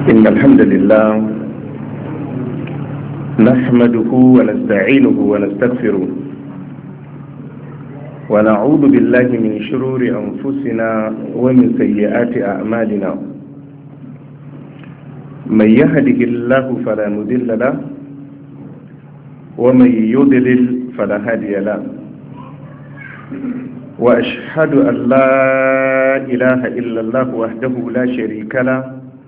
إن الحمد لله نحمده ونستعينه ونستغفره ونعوذ بالله من شرور أنفسنا ومن سيئات أعمالنا. من يهده الله فلا مضل له ومن يضلل فلا هادي له. وأشهد أن لا إله إلا الله وحده لا شريك له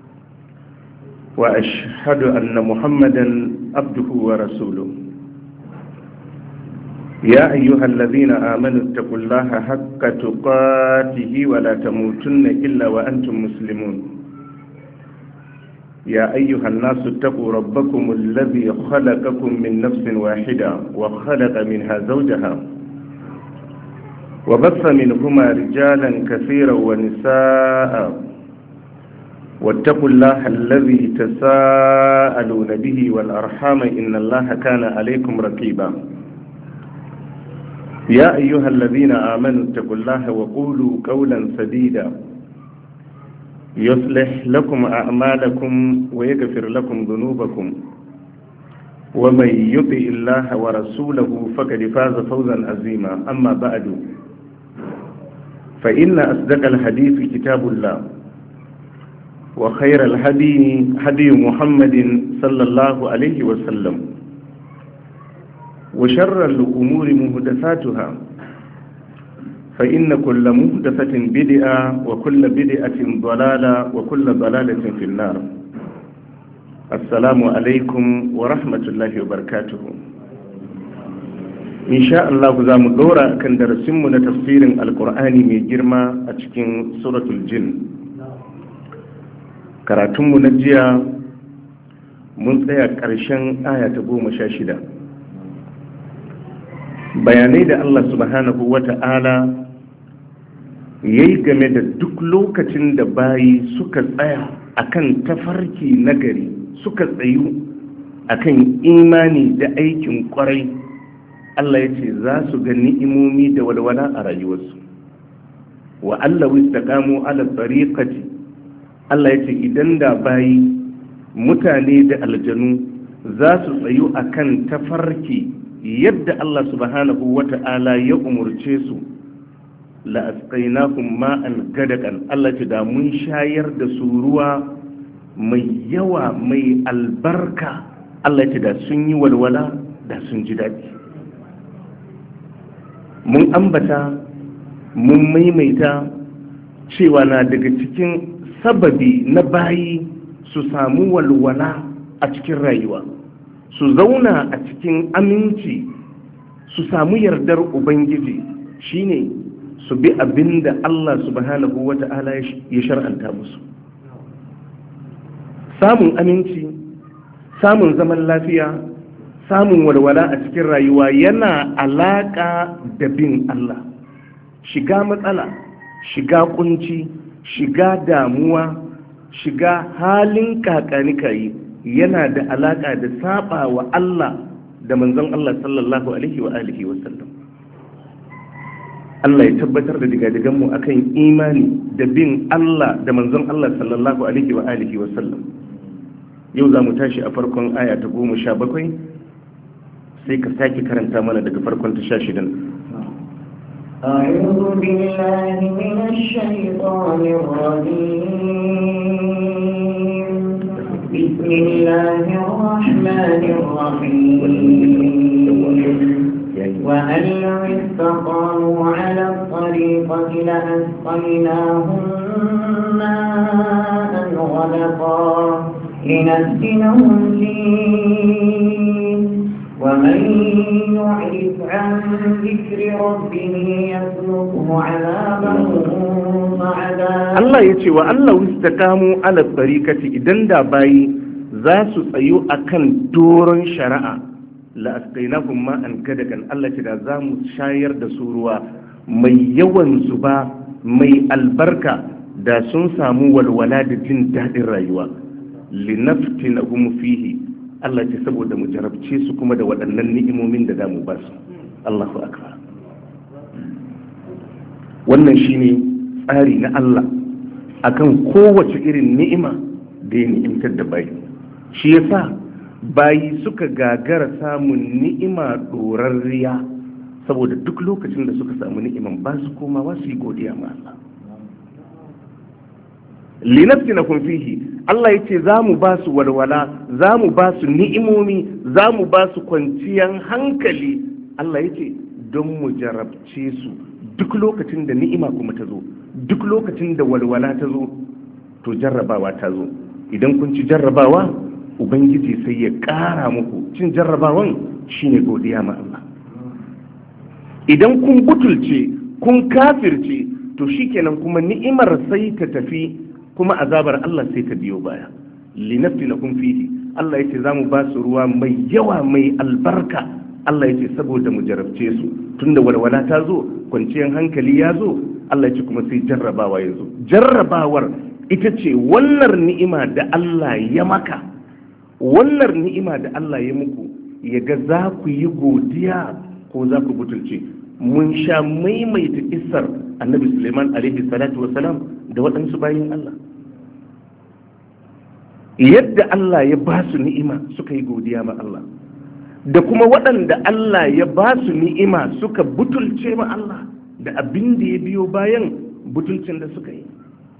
وأشهد أن محمدا عبده ورسوله. يا أيها الذين آمنوا اتقوا الله حق تقاته ولا تموتن إلا وأنتم مسلمون. يا أيها الناس اتقوا ربكم الذي خلقكم من نفس واحدة وخلق منها زوجها وبث منهما رجالا كثيرا ونساء واتقوا الله الذي تساءلون به والأرحام إن الله كان عليكم رقيبا. يا أيها الذين آمنوا اتقوا الله وقولوا قولا سديدا يصلح لكم أعمالكم ويغفر لكم ذنوبكم ومن يطع الله ورسوله فقد فاز فوزا عظيما. أما بعد فإن أصدق الحديث كتاب الله وخير الهدي هدي محمد صلى الله عليه وسلم وشر الأمور محدثاتها فإن كل محدثة بدعة وكل بدعة ضلالة وكل ضلالة في النار. السلام عليكم ورحمة الله وبركاته. إن شاء الله زام دورا كان درسمنا تفسير القرآن من جرما أتكين سورة الجن. karatunmu na jiya mun tsaya ƙarshen aya ta 16. Bayanai da Allah subhanahu wata'ala ya yi game da duk lokacin da bayi suka tsaya akan tafarki nagari, suka tsayu akan imani da aikin ƙwarai, Allah ya ce za su ga ni'imomi da walwala a rayuwarsu. Wa Allah wistaqamu ala tariqati, Allah ya ce idan da bayi mutane da aljanu za su tsayu a kan tafarki yadda Allah subhanahu wa ta'ala ya umurce su, la'asqainahum ma'an gadakan, Allah ce da mun shayar da su ruwa mai yawa mai albarka, Allah ce da sun yi walwala da sun ji daɗi. Mun ambata mun maimaita cewa na daga cikin sababi na bayi su samu walwala a cikin rayuwa, su zauna a cikin aminci, su samu yardar Ubangiji shine su bi abin da Allah subhanahu wa ta'ala ya shar'anta musu. Samun aminci, samun zaman lafiya, samun walwala a cikin rayuwa yana alaƙa da bin Allah. Shiga matsala, shiga kunci, shiga damuwa, shiga halin kakanikayi yana da alaka da saba wa Allah da manzon Allah sallallahu alaihi wa alihi wa sallam. Allah ya tabbatar da digadigan mu akan imani da bin Allah da manzon Allah sallallahu alaihi wa alihi wa sallam. Yau za mu tashi a farkon aya ta 17, sai ka sake karanta mana daga farkon ta 16. أعوذ بالله من الشيطان الرجيم. بسم الله الرحمن الرحيم. وأن لو استقاموا على الطريقة لأسقيناهم ماء غدقا لنفتنهم فيه ومن يعرف عن ذكر ربه يسلكه عذابا صعدا. Allah ya ce wa Allah istaqamu ala tariqati, idan da bayi za su tsayu akan doron shari'a la asqainahum ma'an kadakan, Allah ce da za mu shayar da su ruwa mai yawan zuba mai albarka, da sun samu walwala da jin daɗin rayuwa. Linaftinahum fihi, Allah ce saboda mu jarabce su kuma da waɗannan ni'imomin da zamu ba su. Allahu akbar. Wannan shine tsari na Allah akan kowace irin ni'ima da ya ni'imtar da bayi. Shi yasa bayi suka gagara samun ni'ima dorarriya, saboda duk lokacin da suka samu ni'iman ba su komawa su yi godiya ma Allah. Linafsinakum fihi, Allah yace za mu ba su walwala, za mu ba su ni'imomi, za mu ba su kwanciyan hankali. Allah yace don mu jarabce su duk lokacin da ni'ima kuma ta zo, duk lokacin da walwala ta zo, to jarrabawa ta zo. Idan kun ci jarrabawa, Ubangiji sai ya ƙara muku. Cin jarrabawan shine godiya ma Allah. Idan kun butulce, kun kafirce, to shikenan kuma ni'imar sai ta tafi, kuma azabar Allah sai ta biyo baya. Linafsinakum fihi, Allah yace zamu ba su ruwa mai yawa mai albarka. Allah yace saboda mu jarabce su, tunda walwala ta zo, kwanciyar hankali ya zo, Allah yace kuma sai jarrabawa ya zo. Jarrabawar ita ce wannan ni'ima da Allah ya maka, wannan ni'ima da Allah ya muku, ya ga za ku yi godiya ko za ku butulce. Mun sha maimaita kissar Annabi Suleiman alaihi salatu wasalam da waɗansu bayin Allah, yadda Allah ya ba su ni'ima suka yi godiya ma Allah, da kuma waɗanda Allah ya ba su ni'ima suka butulce ma Allah, da abin da ya biyo bayan butulcin da suka yi,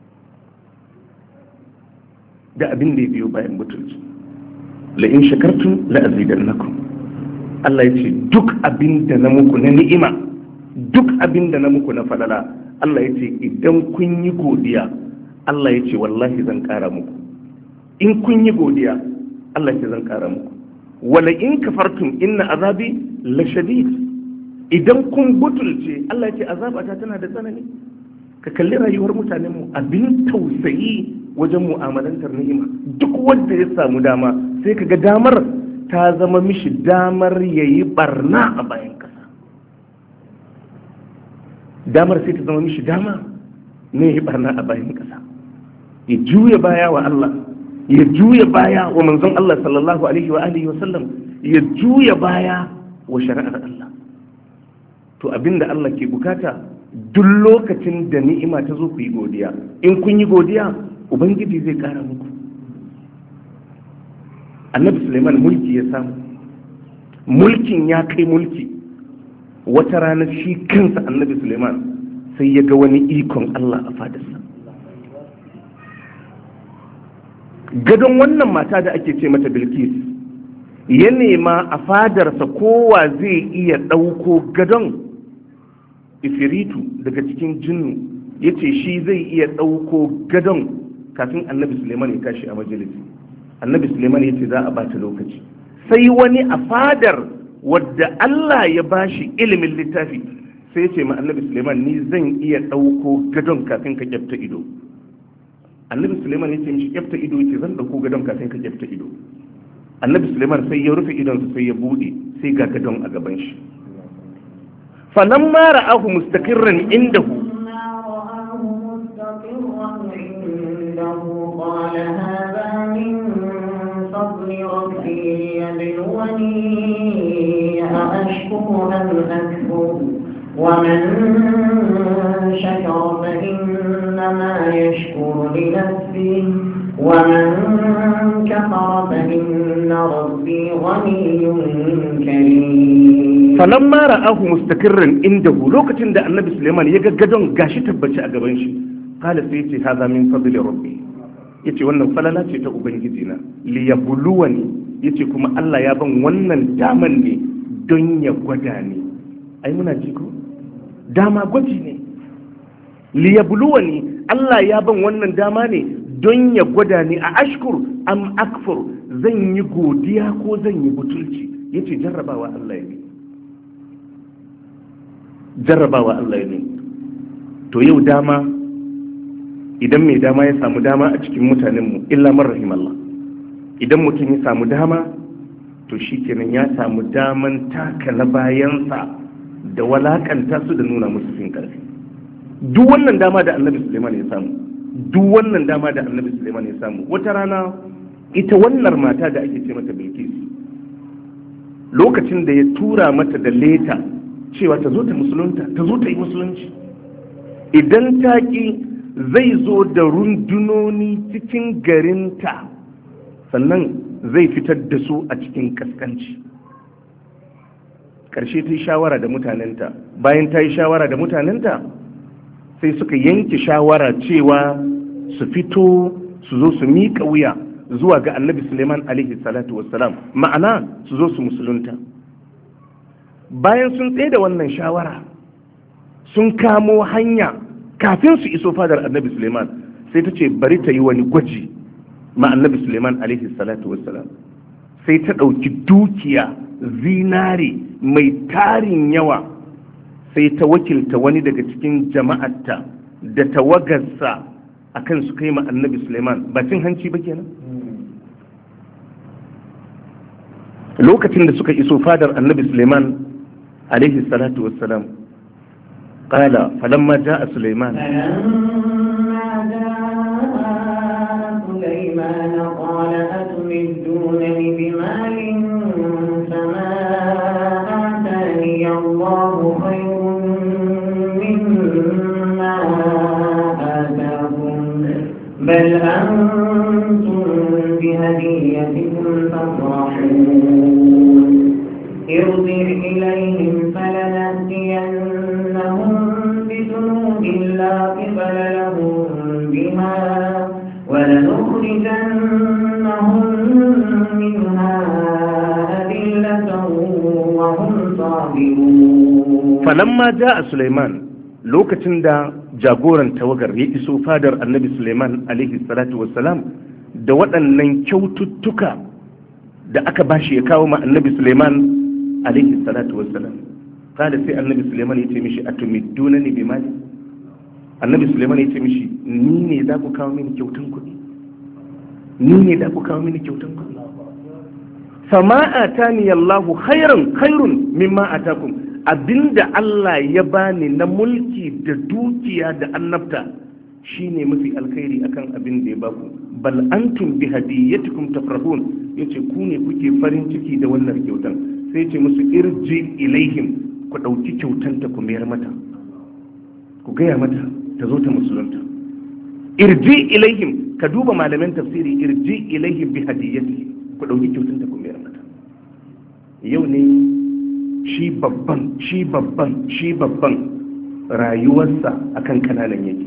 da abin da ya biyo bayan butulci. La'in shakartun la'azidannakum, Allah ya ce duk abin da na muku na ni'ima, duk abin da na muku na falala, Allah ya ce idan kun yi godiya, Allah ya ce wallahi zan ƙara muku. In kun yi godiya, Allah ya ce zan ƙara muku. Wala in kafartum inna azabi la shadid, idan kun butulce, Allah ya ce azabata tana da tsanani. Ka kalli rayuwar mutanenmu, abin tausayi wajen mu'amalantar ni'ima. Duk wanda ya samu dama, sai kaga damar ta zama mishi damar yayi barna a bayan kasa. Damar sai ta zama mishi dama ne yayi barna a bayan kasa. Ya juya baya wa Allah, ya juya baya wa manzon Allah sallallahu alaihi wa alihi wa sallam, ya juya baya wa shari'ar Allah. To abinda Allah ke bukata, duk lokacin da ni'ima ta zo ku yi godiya. In kun yi godiya, Ubangiji zai kara muku. Annabi Suleiman mulki ya samu, mulkin ya kai mulki. Wata rana shi kansa Annabi Suleiman sai ya ga wani ikon Allah a fadarsa. Gadon wannan mata da ake ce mata Bilkis, ya nema a fadarsa kowa zai iya ɗauko gadon. Ifiritu daga cikin jinnu ya ce shi zai iya ɗauko gadon kafin Annabi Suleiman ya tashi a majalisi. Annabi Suleiman ya ce za a bata lokaci. Sai wani a fadar wadda Allah ya bashi ilimin littafi sai ya ce ma Annabi Suleiman, ni zan iya ɗauko gadon kafin ka kyafta ido. Annabi Suleiman ya ce mishi kyafta ido, ya ce zan ɗauko gadon kafin ka kyafta ido. Annabi Suleiman sai ya rufe idonsa sai ya buɗe, sai ga gadon a gaban shi. فلما رآه مستقرا عنده قال هذا من فضل ربي ليبلوني أأشكر أم أكفر ومن شكر فإنما يشكر لنفسه ومن كفر فإن ربي غني كريم. falamma ra'ahu mustaqirran indahu, lokacin da Annabi Suleiman ya ga gadon gashi tabbaci a gaban shi, kala sai yace haza min fadli rabbi, yace wannan falala ce ta ubangiji na, li yabluwani, yace kuma Allah ya ban wannan daman ne don ya gwada ni. Ai muna ji ko dama gwaji ne. Li yabluwani, Allah ya ban wannan dama ne don ya gwada ni, a ashkur am akfur, zan yi godiya ko zan yi butulci. Yace jarrabawa Allah ya yi, jarrabawa Allah ne. To yau dama, idan mai dama ya samu dama a cikin mutanenmu, illa man rahim Allah, idan mutum ya samu dama, to shi kenan ya samu daman taka na bayansa da walakanta su da nuna musu fin karfi. Duk wannan dama da Annabi Suleiman ya samu, duk wannan dama da Annabi Suleiman ya samu, wata rana ita wannan mata da ake ce mata Bilkis, lokacin da ya tura mata da leta cewa ta zo ta musulunta, ta zo ta yi musulunci, idan ta ki zai zo da rundunoni cikin garinta sannan zai fitar da su a cikin kaskanci. Ƙarshe ta yi shawara da mutanenta. Bayan ta yi shawara da mutanenta sai suka yanke shawara cewa su fito su zo su miƙa wuya zuwa ga annabi Suleiman alaihi salatu wassalam, ma'ana su zo su musulunta. Bayan sun tsaye da wannan shawara sun kamo hanya kafin su iso fadar annabi Suleiman, sai ta ce bari ta yi wani gwaji ma annabi Suleiman alaihi salatu wassalam. Sai ta ɗauki dukiya zinare mai tarin yawa, sai ta wakilta wani daga cikin jama'arta da tawagarsa akan su kai ma annabi Suleiman. Ba cin hanci ba kenan? Lokacin da suka iso fadar annabi Suleiman alaihi salatu wassalam, qala falamma jaa Suleiman قال أتمدونني بمال فما آتاني الله خير مما آتاكم بل أنتم بهديتكم تفرحون ارجع إليهم فلنأتينهم بجنود لا قبل لهم بها ولنخرجنهم منها أذلة وهم صاغرون. فلما جاء سليمان lokacin da jagoran tawagar ya iso fadar annabi Suleiman alaihi salatu wassalam da waɗannan kyaututtuka da aka bashi ya kawo ma annabi Suleiman alaihi salatu wassalam, kada sai annabi Suleiman ya ce mishi atumidunani bi mali. Annabi Suleiman ya ce mishi ni ne za ku kawo mini kyautan kuɗi, ni ne za ku kawo mini kyautan kuɗi. Fama atani Allahu khairun mimma atakum, abinda Allah ya bani na mulki da dukiya da annabta shine mafi alkhairi akan abin da ya baku. Bal antum bi hadiyatikum tafrahun, yace ku ne kuke farin ciki da wannan kyautan. Sai ce musu irji ilaihim, ku dauki kyautanta ku mayar mata, ku gaya mata ta zo ta musulunta. Irji ilaihim, ka duba malaman tafsiri, irji ilaihim bi hadiyati, ku dauki kyautanta ku mayar mata. Yau ne shi babban rayuwarsa akan kananan yake.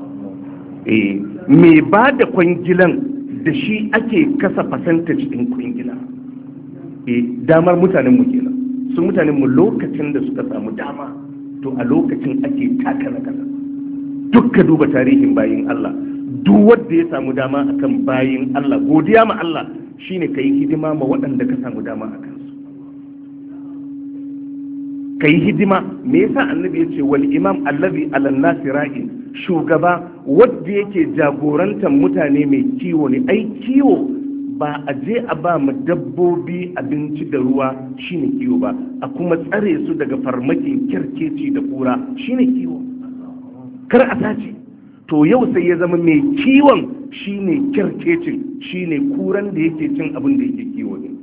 Me ba da kwangilan da shi ake kasa percentage din kwangila. Damar mutanenmu kenan. Su mutanenmu lokacin da suka samu dama, to a lokacin ake taka na kasa. Duk ka duba tarihin bayin Allah, duk wanda ya samu dama akan bayin Allah, godiya ma Allah shine ka yi hidima ma waɗanda ka samu dama a kansu. Ka yi hidima. Me yasa annabi ya ce wal imam allazi ala nasi ra'in, shugaba wanda yake jagorantar mutane mai kiwo ne. Ai kiwo ba a je a ba mu dabbobi abinci da ruwa shine kiwo ba, a kuma tsare su daga farmakin kyarkeci da kura shine kiwo. Kar a sace. To yau sai ya zama mai kiwon shine kyarkecin, shine kuran da yake cin abin da yake kiwo ne.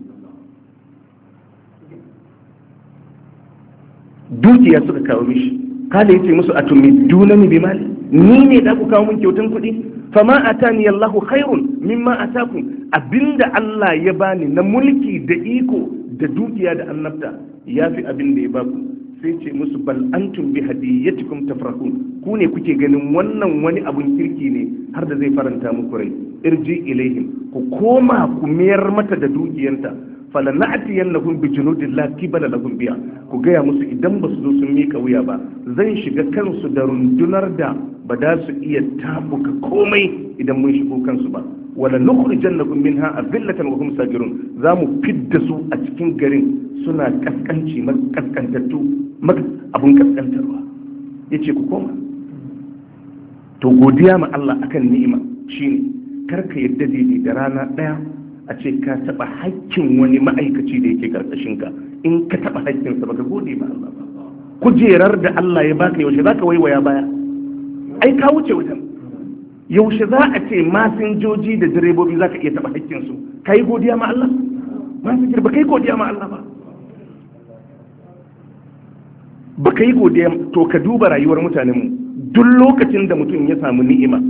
Dukiya suka kawo mishi, kada yace musu atumidunani bi mali, ni ne da ku kawo min kyautan kuɗi. Fama atani Allahu khairun mimma atakum, abinda Allah ya bani na mulki da iko da dukiya da annabta yafi abin da ya baku. Sai ce musu bal antum bi hadiyatikum tafrahun, ku ne kuke ganin wannan wani abun kirki ne har da zai faranta muku rai. Irji ilaihim, ku koma ku mayar mata da dukiyanta. falana'tiyannahum bi junudin la qibala lahum biha, ku gaya musu idan ba su zo sun mika wuya ba zan shiga kansu da rundunar da ba da su iya tabuka komai idan mun shigo kansu ba. wala nukhrijannakum minha azillatan wa hum sajirun, za mu fidda su a cikin garin suna kaskanci kaskantattu abun kaskantarwa. Yace ku koma. To godiya ma Allah akan ni'ima shine karka yadda daidai da rana daya a ce ka taba haƙƙin wani ma'aikaci da yake karkashinka. In ka taba haƙƙinsa baka gode ma Allah ba. Kujerar da Allah ya baka yaushe zaka waiwaya baya? Ai ka wuce wajen. Yaushe za a ce masinjoji da direbobi zaka iya taba haƙƙinsu? Kai godiya ma Allah? Masinjir ba kai godiya ma Allah ba. Ba kai godiya. To ka duba rayuwar mutanenmu. duk lokacin da mutum ya samu ni'ima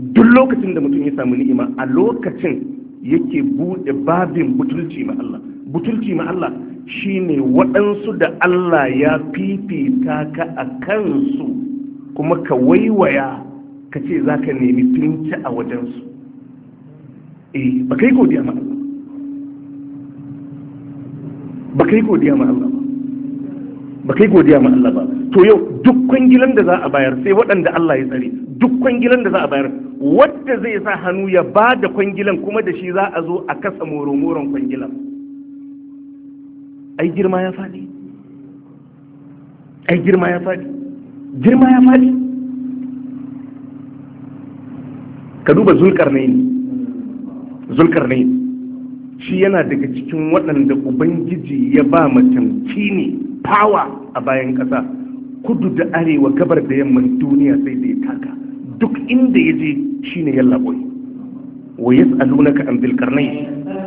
a lokacin yake bude babin butulci ma Allah. Butulci ma Allah shine waɗansu da Allah ya fifita ka a kansu kuma ka waiwaya ka ce za ka nemi finci a wajensu. Ba kai godiya ma Allah ba kai godiya ma Allah ba kai godiya ma Allah ba. To yau duk kwangilan da za a bayar sai waɗanda Allah ya tsare, duk kwangilan da za a bayar wadda zai sa hannu ya ba da kwangilan kuma da shi za a zo a kasa moro-moron kwangilan. Ai girma ya faɗi, girma ya faɗi. Ka duba Zulkarnain shi yana daga cikin waɗanda Ubangiji ya ba matamci ne power a bayan ƙasa, kudu da arewa, gabar da yamman duniya sai da ya taka. Duk inda ya je shi ne yalla boy. Wa yas'alunaka an dhil qarnayn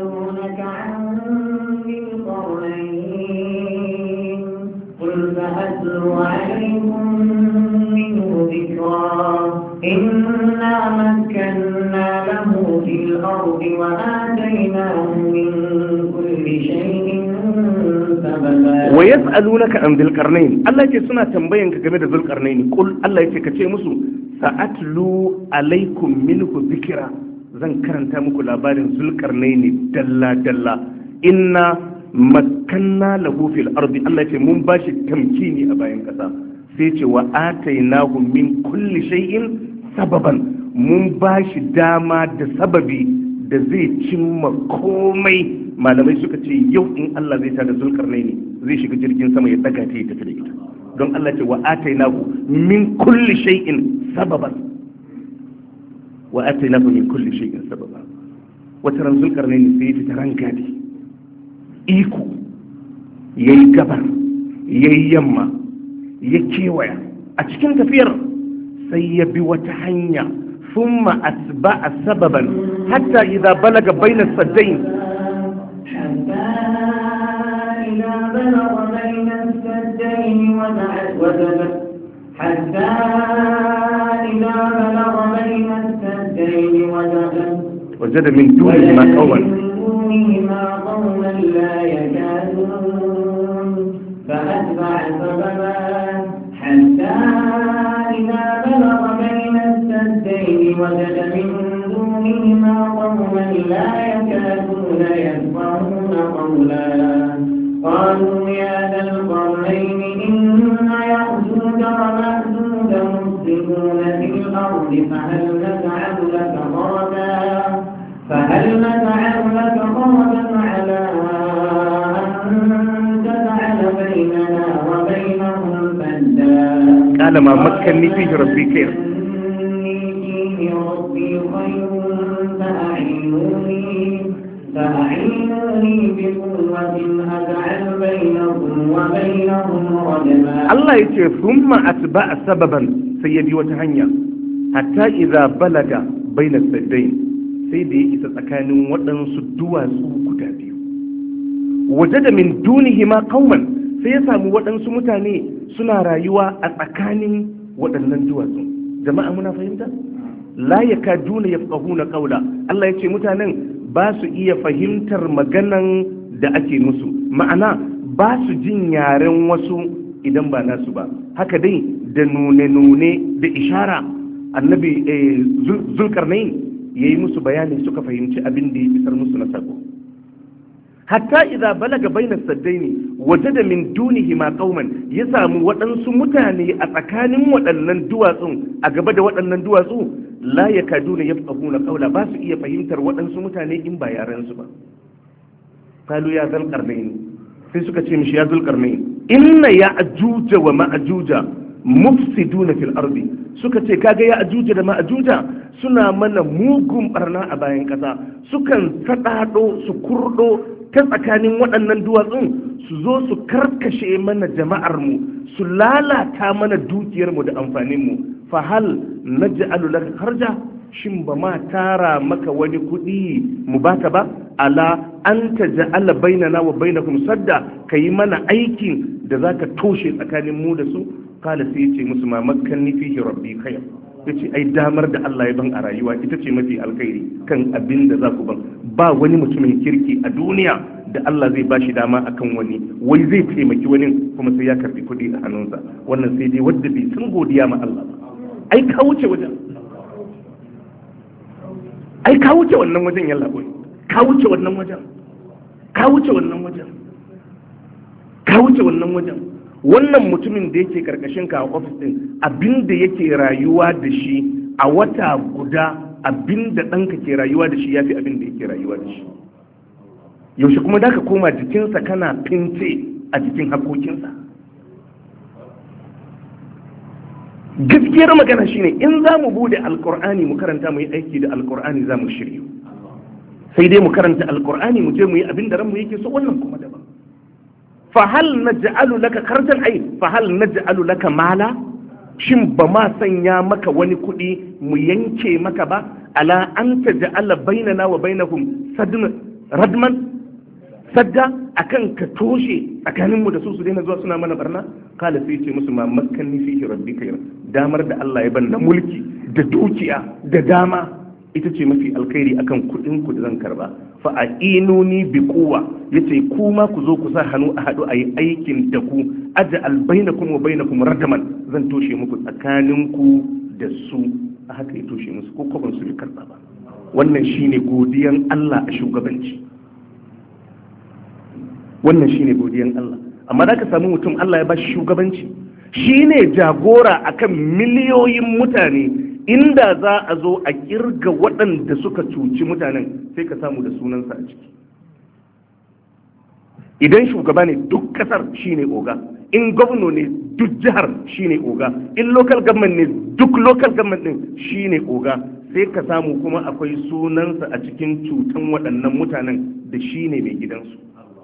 قل فأتلو عليكم منه ذكرا إنا مكنا له في الأرض وآتيناه من كل شيء سببا ويسألونك عن ذي القرنين الله يكي سنة تنبين كجمد ذي القرنين قل الله يكي كتير مسو سأتلو عليكم منه ذكرا zan karanta muku labarin Zulkarnaini dalla dalla. Inna makanna lahu fil ardi, Allah ce mun bashi tamkini a bayan kasa. Sai ce wa atainahu min kulli shay'in sababan, mun bashi dama da sababi da zai cimma komai. Malamai suka ce yau in Allah zai tada Zulkarnaini zai shiga jirgin sama ya daga ta ya tafi da ita, don Allah ce wa atainahu min kulli shay'in sababan, wa atainahu min kulli shay'in sababa. Wata ran Zulkarnaini sai ya fita rangadi, iko yayi gabar yayi yamma ya kewaya a cikin tafiyar, sai ya bi wata hanya thumma atba'a sababan hatta idza balaga bayna as-saddayn حتى إذا بلغ بين السدين وجد من دونهما قوما لا يكادون فأتبع سببا حتى إذا بلغ بين السدين وجد من دونهما قوما لا يكادون يفقهون قولا قالوا يا ذا القرنين إن يأجوج ومأجوج مفسدون في الأرض فهل نجعل لك خرجا على أن تجعل بيننا وبينهم سدا قال ما مكنني فيه ربي خير خير فأعينوني بقوة أجعل بينكم وبينهم رجما. الله يقول ثم أتبع سببا سيدي وتهنيا حتى إذا بلغ بين السدين سيدي إذا كانوا waɗansu duwatsu guda biyu. Wajada min dunihima qauman, sai ya samu waɗansu mutane suna rayuwa a tsakanin waɗannan duwatsu. Jama'a muna fahimta? La yakaduna yafqahuna qawla. Allah yace mutanen ba su iya fahimtar maganan da ake musu, ma'ana ba su jin yaren wasu idan ba nasu ba. Haka dai da nune-nune da ishara annabi Zulkarnain ya yi musu bayani suka fahimci abin da ya isar musu na sako. Hatta idza balaga bainas saddaini wajada min dunihima qauman, ya samu waɗansu mutane a tsakanin waɗannan duwatsun, a gaba da waɗannan duwatsu, la yakaduna yafqahuna qawla, ba su iya fahimtar waɗansu mutane in ba yaran su ba. Qalu ya Zulkarnain, sai suka ce mishi ya Zulkarnain, inna ya'juja wa ma'juja mufsiduna fil ardi, suka ce kaga ya'juja da ma'juja suna mana mugun barna a bayan kasa, sukan sadado su kurdo ta tsakanin waɗannan duwatsun su zo su karkashe mana jama'ar mu, su lalata mana dukiyar mu da amfanin mu. Fa hal naj'alu laka kharja, shin ba ma tara maka wani kuɗi mu baka ba ala an taj'ala bainana wa bainakum sadda kai mana aikin da zaka toshe tsakanin mu da su kala sai yace musu ma makkanni fihi rabbi khayr yace ai damar da Allah ya ban a rayuwa ita ce mafi alkhairi kan abin da za ku ban. Ba wani mutumin kirki a duniya da Allah zai bashi dama akan wani, wai zai taimaki wani kuma sai ya karbi kuɗi a hannunsa. Wannan sai dai wanda bai san godiya ma Allah ba. Ai ka wuce wajen, ai ka wuce wannan wajen, yalla boy, ka wuce wannan wajen, ka wuce wannan wajen, ka wuce wannan wajen. Wannan mutumin da yake karkashin ka a ofis din, abinda yake rayuwa da shi a wata guda, abinda ɗanka ke rayuwa da shi yafi abinda yake rayuwa da shi. Yaushe kuma da ka koma jikinsa kana finte a jikin hakokinsa? Gaskiyar magana shine in za mu bude alkur'ani mu karanta mu yi aiki da alkur'ani za mu shiryu. Sai dai mu karanta alkur'ani mu je mu yi abin da ranmu yake so, wannan kuma daban. Fahal naj'alu laka kartan ai fahal naj'alu laka mala, shin ba ma sanya maka wani kuɗi mu yanke maka ba, ala an taj'ala bainana wa bainahum radman, sadda akan ka toshe tsakaninmu da su daina zuwa suna mana barna. Kala sai ce musu ma makkanni fihi rabbi khayr, damar da Allah ya ban na mulki da dukiya da dama ita ce mafi alkhairi akan kuɗin ku da zan karba. Fa a'inuni bi quwwa, yace kuma ku zo ku sa hannu a hadu ayi aikin da ku, aj'al bainakum wa bainakum radaman, zan toshe muku tsakaninku da su. A haka ya toshe musu ko ban su bi karba ba. Wannan shine godiyan Allah a shugabanci, wannan shine godiyan Allah. Amma da ka samu mutum Allah ya ba shi shugabanci, shine jagora akan miliyoyin mutane, inda za a zo a kirga waɗanda suka cuci mutanen sai ka samu da sunansa a ciki. Idan shugaba ne duk kasar shine oga, in gwamno ne duk jihar shine oga, in local government ne duk local government din shine oga, sai ka samu kuma akwai sunansa a cikin cutan waɗannan mutanen da shine mai gidansu.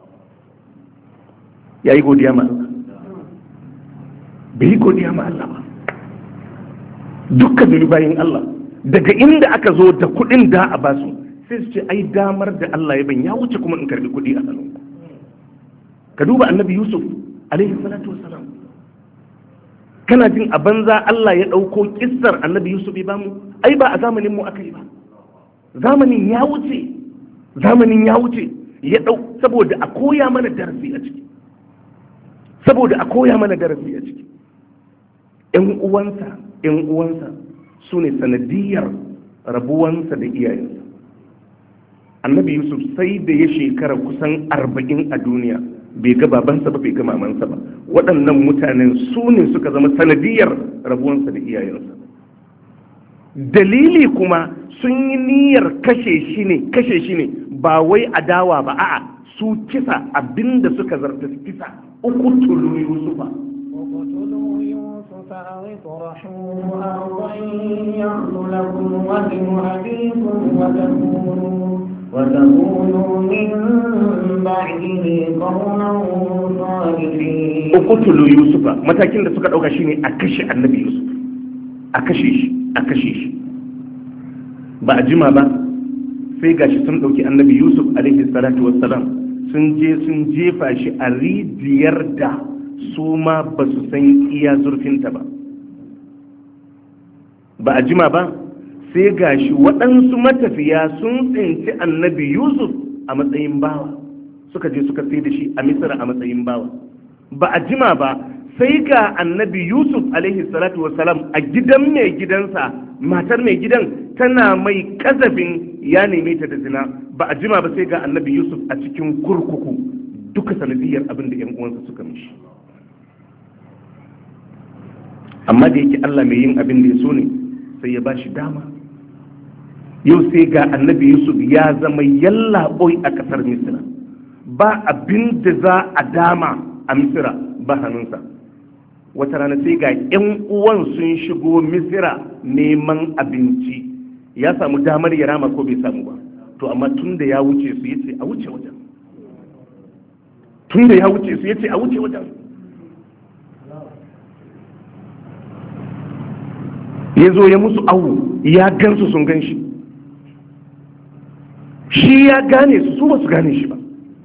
Ya yi godiya ma Allah? Bai yi godiya ma Allah ba. Dukkan duni bayan Allah daga inda aka zo da kuɗin da a basu sai su ce ai damar da Allah ya ban ya wuce kuma in karbi kuɗi a hannunku. Ka duba annabi Yusuf alaihi salatu wassalam, kana jin a banza Allah ya ɗauko kissar annabi Yusuf ya bamu? Ai ba a zamanin mu aka yi ba, zamanin ya wuce, zamanin ya wuce. Ya ɗau saboda a koya mana darasi a ciki, saboda a koya mana darasi a ciki. ‘Yan uwansa su ne sanadiyar rabuwansa da iyayensa. Annabi Yusuf sai da ya shekara kusan 40 a duniya bai ga babansa ba, bai ga mamansa ba. Waɗannan mutanen su ne suka zama sanadiyar rabuwansa da iyayensa. Dalili kuma sun yi niyyar kashe shi ne ba wai adawa ba, a'a su kisa, abinda suka zarta kisa. uqtulu yusufa أو اطرحوه أرضا يخل لكم وجه أبيكم وتكونوا من بعده قوما صالحين. uqtulu yusufa, matakin da suka dauka shine a kashe annabi Yusuf, a kashe shi. Ba a jima ba sai gashi sun dauki annabi Yusuf alaihi salatu wassalam sun je sun jefa shi a rijiyar da su ma ba su san iya zurfinta ba. Ba a jima ba sai gashi waɗansu matafiya sun tsinci annabi Yusuf a matsayin bawa, suka je suka sai da shi a Misra a matsayin bawa. Ba a jima ba sai ga annabi Yusuf alaihi salatu wassalam a gidan mai gidansa, matar mai gidan tana mai kazafin ya neme ta da zina. Ba a jima ba sai ga annabi Yusuf a cikin kurkuku, duka sanadiyar abin da 'yan uwansa suka mishi. Amma da yake Allah mai yin abin da ya so ne sai ya ba shi dama. Yau sai ga annabi Yusuf ya zama yallaɓoi a ƙasar Misira, ba abin da za a dama a Misira ba hannunsa. Wata rana sai ga 'yan uwan sun shigo Misira neman abinci, ya samu damar ya rama ko bai samu ba. To amma tun da ya wuce su yace a wuce wajen, tun da ya wuce su yace a wuce wajen. ya zo ya musu awu ya gansu sun gan shi, shi ya gane su, su ba su gane shi ba.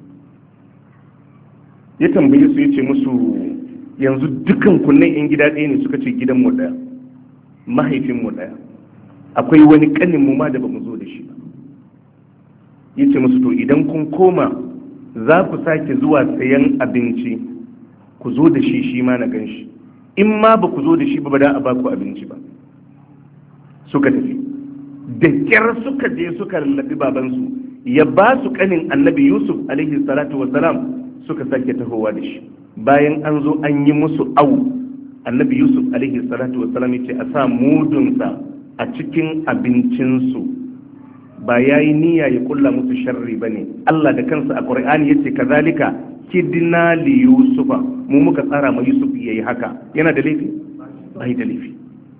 Ya tambaye su ya ce musu, yanzu dukan kunnen in gida ɗaya ne? Suka ce gidan mu ɗaya, mahaifin mu ɗaya, akwai wani ƙanin mu ma da ba mu zo da shi ba. Ya ce musu, to idan kun koma za ku sake zuwa sayan abinci, ku zo da shi, shi ma na gan shi, in ma ba ku zo da shi ba da a ba ku abinci ba. Suka tafi da kyar suka je suka lallabi babansu ya ba su kanin annabi Yusuf alaihi salatu wassalam, suka sake tahowa da shi. Bayan an zo an yi musu awu, annabi Yusuf alaihi salatu wassalam ya ce a sa mudunsa a cikin abincinsu. Ba ya yi niyya ya kulla musu sharri ba ne. Allah da kansa a Qur'ani ya ce kazalika kidna li Yusufa, mu muka tsara ma Yusuf yayi haka. Yana da laifi? Bai da laifi.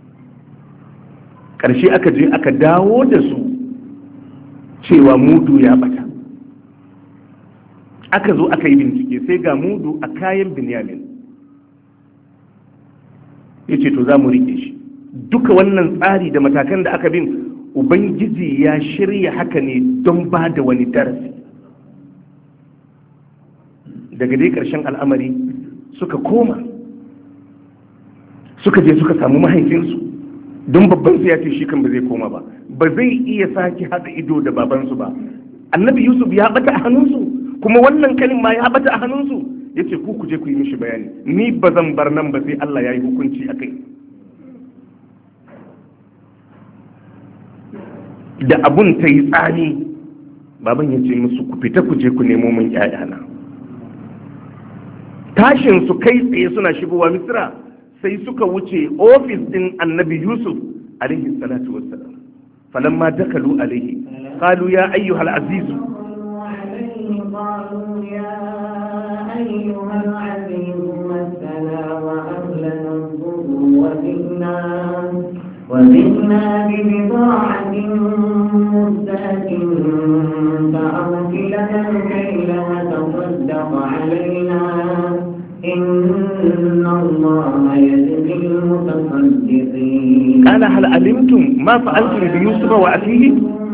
Ƙarshe aka je aka dawo da su cewa mudu ya bata. Aka zo aka yi bincike sai ga mudu a kayan Binyamin. Ya ce to za mu riƙe shi. Duka wannan tsari da matakan da aka bin, Ubangiji ya shirya haka ne don ba da wani darasi. Daga dai ƙarshen al'amari suka koma, suka je suka samu mahaifinsu, don babbansu ya ce shi kan ba zai koma ba, ba zai iya sake haɗa ido da babansu ba. Annabi Yusuf ya bata a hannunsu, kuma wannan kanin ma ya bata a hannunsu. Ya ce ku je ku yi mishi bayani, ni ba zan bar nan ba sai Allah ya yi hukunci a kai. Da abun ta yi tsani, baban ya ce musu ku fita ku je ku nemo min ƴaƴana. Tashin su kai tsaye suna shigowa Misra, sai suka wuce ofis din annabi Yusuf alaihi salatu wassalam. Falamma dakalu alaihi qalu ya ayyuhal aziz, وزدنا ببضاعة مزدة فأوفي لنا الكيل وتصدق علينا إن الله يجزي المتصدقين. قال هل علمتم ما فعلتم بيوسف وأخيه؟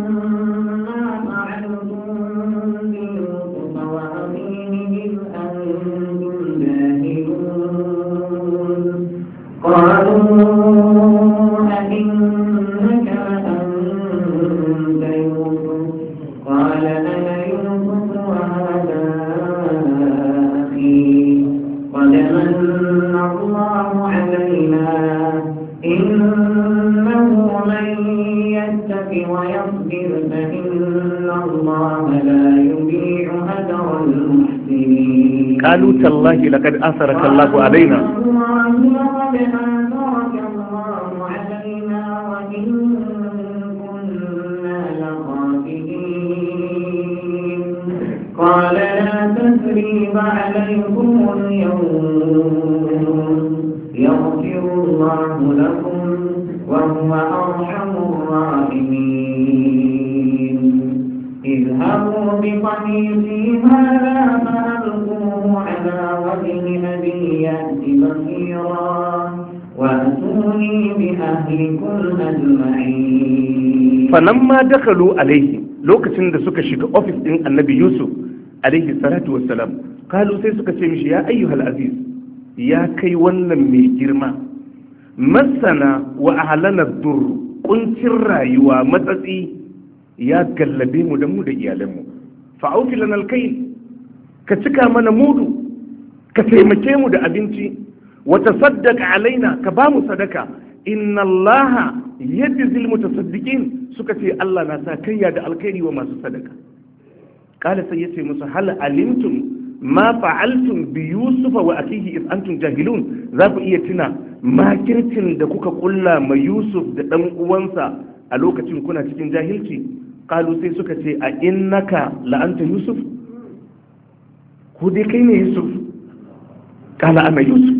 قالوا تالله لقد آثرك الله علينا قال لا تثريب عليكم اليوم يغفر الله لكم وهو أرحم الراحمين. اذهبوا بقميصي هذا فألقوه على وجه أبي يأت بصيرا وأتوني بأهلكم أجمعين. فلما دخلوا عليه lokacin da suka shiga ofis din annabi Yusuf alaihi salatu wassalam, kalu sai suka ce mishi ya ayyuhal aziz, ya kai wannan mai girma, masana wa ahlana dur, kuncin rayuwa matsatsi ya gallabe mu da mu da iyalanmu, fa'aufi lana alkayl, ka cika mana mudu, ka taimake mu da abinci, wa tasaddaq alaina, ka ba mu sadaka, inna allaha yajzil mutasaddiqin, suka ce Allah na sa kayya da alkhairi wa masu sadaka. Kala sai yace musu hal alimtum ma fa'altum bi yusufa wa akihi iz antum jahilun, za ku iya tuna makircin da kuka kulla ma Yusuf da dan uwansa a lokacin kuna cikin jahilci. Kalu sai suka ce a innaka la anta Yusuf, ko dai kai ne Yusuf? Kala ana Yusuf,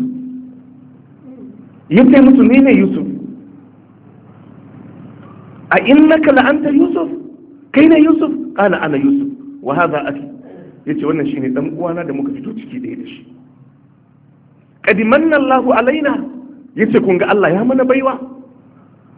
yace musu ni ne Yusuf. a innaka la anta Yusuf, kai ne Yusuf? Kala ana Yusuf wa hadha aki, yace wannan shine dan uwana da muka fito ciki ɗaya da shi. Qad manna Allahu alaina, yace kun ga Allah ya mana baiwa,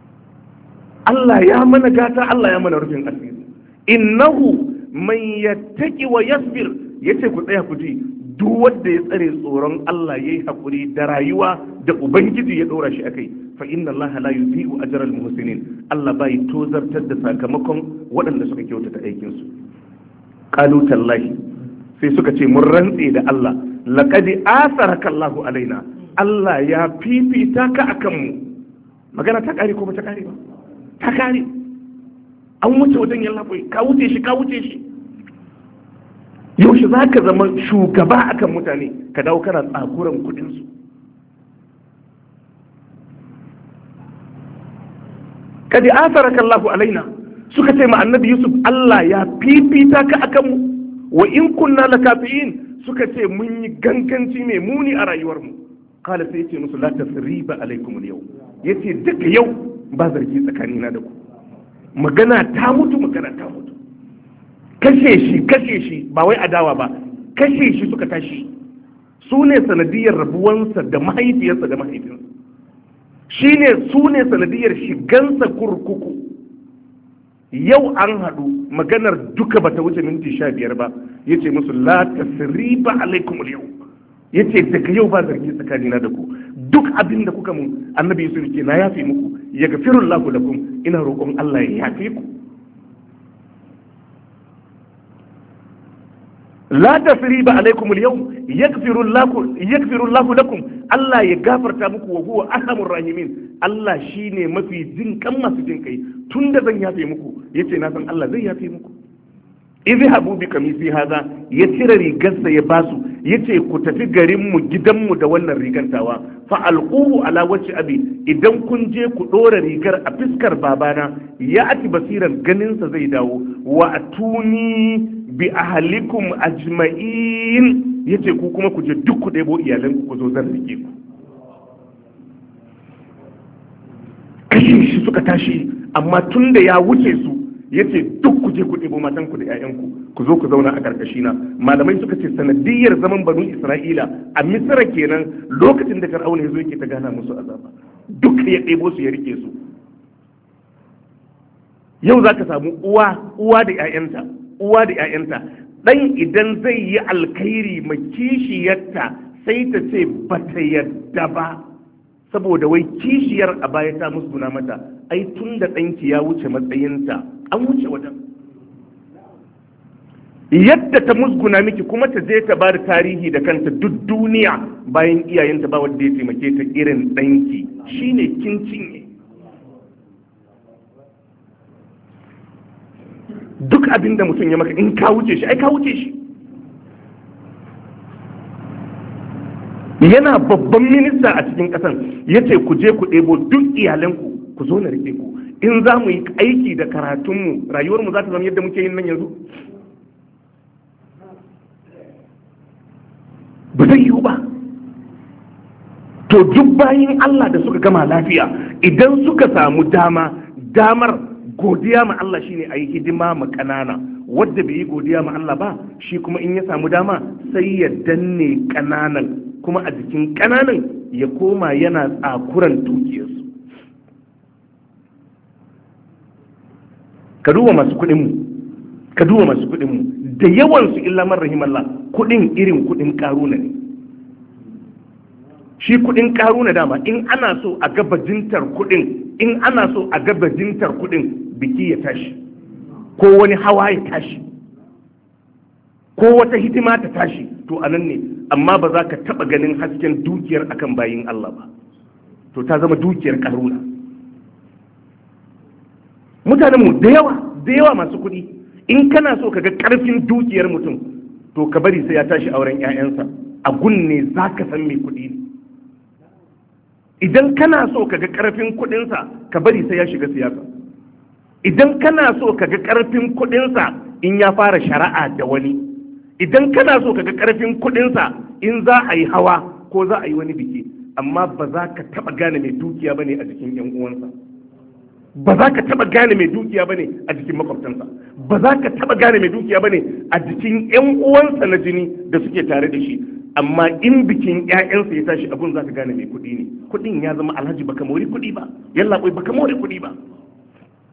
Allah ya mana gata, Allah ya mana rufin asiri. Innahu man yattaqi wa yasbir, yace ku tsaya ku ji, duk wanda ya tsare tsoron Allah yayi hakuri da rayuwa da ubangiji ya dora shi akai, fa inna Allah la yudhi'u ajra al-muhsinin, Allah bai tozartar da sakamakon waɗanda suka kyautata aikin su. Qalu tallahi, sai suka ce mun rantse da Allah, laqad asaraka Allahu alaina, Allah ya fifita ka akan mu. Magana ta kare ko ba ta kare ba? Ta kare. An wuce wajen yalla boy, ka wuce shi. Yaushe za ka zama shugaba akan mutane ka dawo kana tsakuran kudinsu? Kadi asaraka Allahu alaina, suka ce ma annabi Yusuf, Allah ya fifita ka akan mu, wa in kunna lakafiyin, suka ce mun yi ganganci mai muni a rayuwarmu. Kala sai yace musu la tasriba alaikum al-yawm, yace daga yau ba zargi tsakanina da ku. Magana ta mutu. Kashe shi ba wai adawa ba, kashe shi suka tashi. Su ne sanadiyar rabuwansa da mahaifiyarsa da mahaifinsa, su ne sanadiyar shigansa kurkuku. Yau an haɗu, maganar duka bata wuce minti 15 ba, yace musu la tasriba alaikum al-yawm, yace daga yau ba zargi tsakanina da ku. Duk abin da kuka mun, annabi Yusuf ke na yafe muku, yaghfirullahu lakum, ina roƙon Allah ya yafe ku. La tasriba alaikum al-yawm, yaghfirullahu lakum, Allah ya gafarta muku, wa huwa arhamur rahimin, Allah shine mafi jin kan masu jin kai. Tunda zan yafe muku, yace na san Allah zai yafe muku. Izhabu bi kamisi haza, ya cire rigarsa ya basu, yace ku tafi garinmu gidanmu da wannan rigantawa, fa alquhu ala wajhi abi, idan kun je ku dora rigar a fiskar babana, ya ati basiran ganinsa zai dawo, wa atuni bi ahlikum ajma'in, yace ku kuma ku je duk ku ɗebo iyalanku ku zo zan rike ku. Kashe shi suka tashi, amma tun da ya wuce su, yace duk ku je ku ɗebo matanku da 'ya'yanku ku zo ku zauna a ƙarƙashina. Malamai suka ce sanadiyar zaman banu Isra'ila a Misra kenan, lokacin da Fir'auna ya zo yake ta gana musu azaba, duk ya ɗebo su ya rike su. Yau za ka samu uwa da 'ya'yanta, ɗan idan zai yi alkhairi ma kishiyarta sai ta ce ba ta yadda ba, saboda wai kishiyar a baya ta musguna mata. Ai tun da ɗanki ya wuce matsayinta, an wuce wajen. Yadda ta musguna miki kuma ta je ta ba da tarihi da kanta duk duniya, bayan iyayenta ba wanda ya taimake ta irin ɗanki, shine kin cinye. Duk abin da mutum ya maka in ka wuce shi, ai ka wuce shi. Yana babban minista a cikin ƙasan, ya ce ku je ku ɗebo duk iyalanku ku zo na rike ku. In za mu yi aiki da karatunmu, rayuwarmu za ta zama yadda muke yin nan yanzu? Ba zai yiwu ba. To duk bayin Allah da suka gama lafiya, idan suka samu damar godiya ma Allah shine a yi hidima ma ƙanana. Wadda bai yi godiya ma Allah ba, shi kuma in ya samu dama sai ya danne ƙananan, kuma a jikin ƙananan ya koma yana tsakuran dukiyarsu. Ka duba masu kuɗinmu, da yawansu illa man rahimallah, kuɗin irin kuɗin ƙaruna ne. Shi kuɗin ƙaruna dama in ana so a ga bajintar kuɗin, biki ya tashi, ko wani hawa ya tashi, ko wata hidima ta tashi, to anan ne. Amma ba za ka taɓa ganin hasken dukiyar akan bayin Allah ba, to ta zama dukiyar ƙaruna. Mutanenmu da yawa masu kuɗi, in kana so ka ga ƙarfin dukiyar mutum, to ka bari sai ya tashi auren 'ya'yansa, a gunne za ka san mai kuɗi ne. Idan kana so ka ga ƙarfin kuɗinsa, ka bari sai ya shiga siyasa. Idan kana so ka ga ƙarfin kuɗinsa, in ya fara shari'a da wani. Idan kana so ka ga ƙarfin kuɗinsa, in za a yi hawa ko za a yi wani biki. Amma ba za ka taɓa gane mai dukiya ba ne a jikin 'yan uwansa. Ba za ka taɓa gane mai dukiya ba ne a jikin makwabtansa. Ba za ka taɓa gane mai dukiya ba ne a jikin 'yan uwansa na jini da suke tare da shi. Amma in bikin 'ya'yansa ya tashi, abun za ka gane mai kuɗi ne. Kuɗin ya zama alhaji, baka mori kuɗi ba. Yalla bai baka mori kuɗi ba.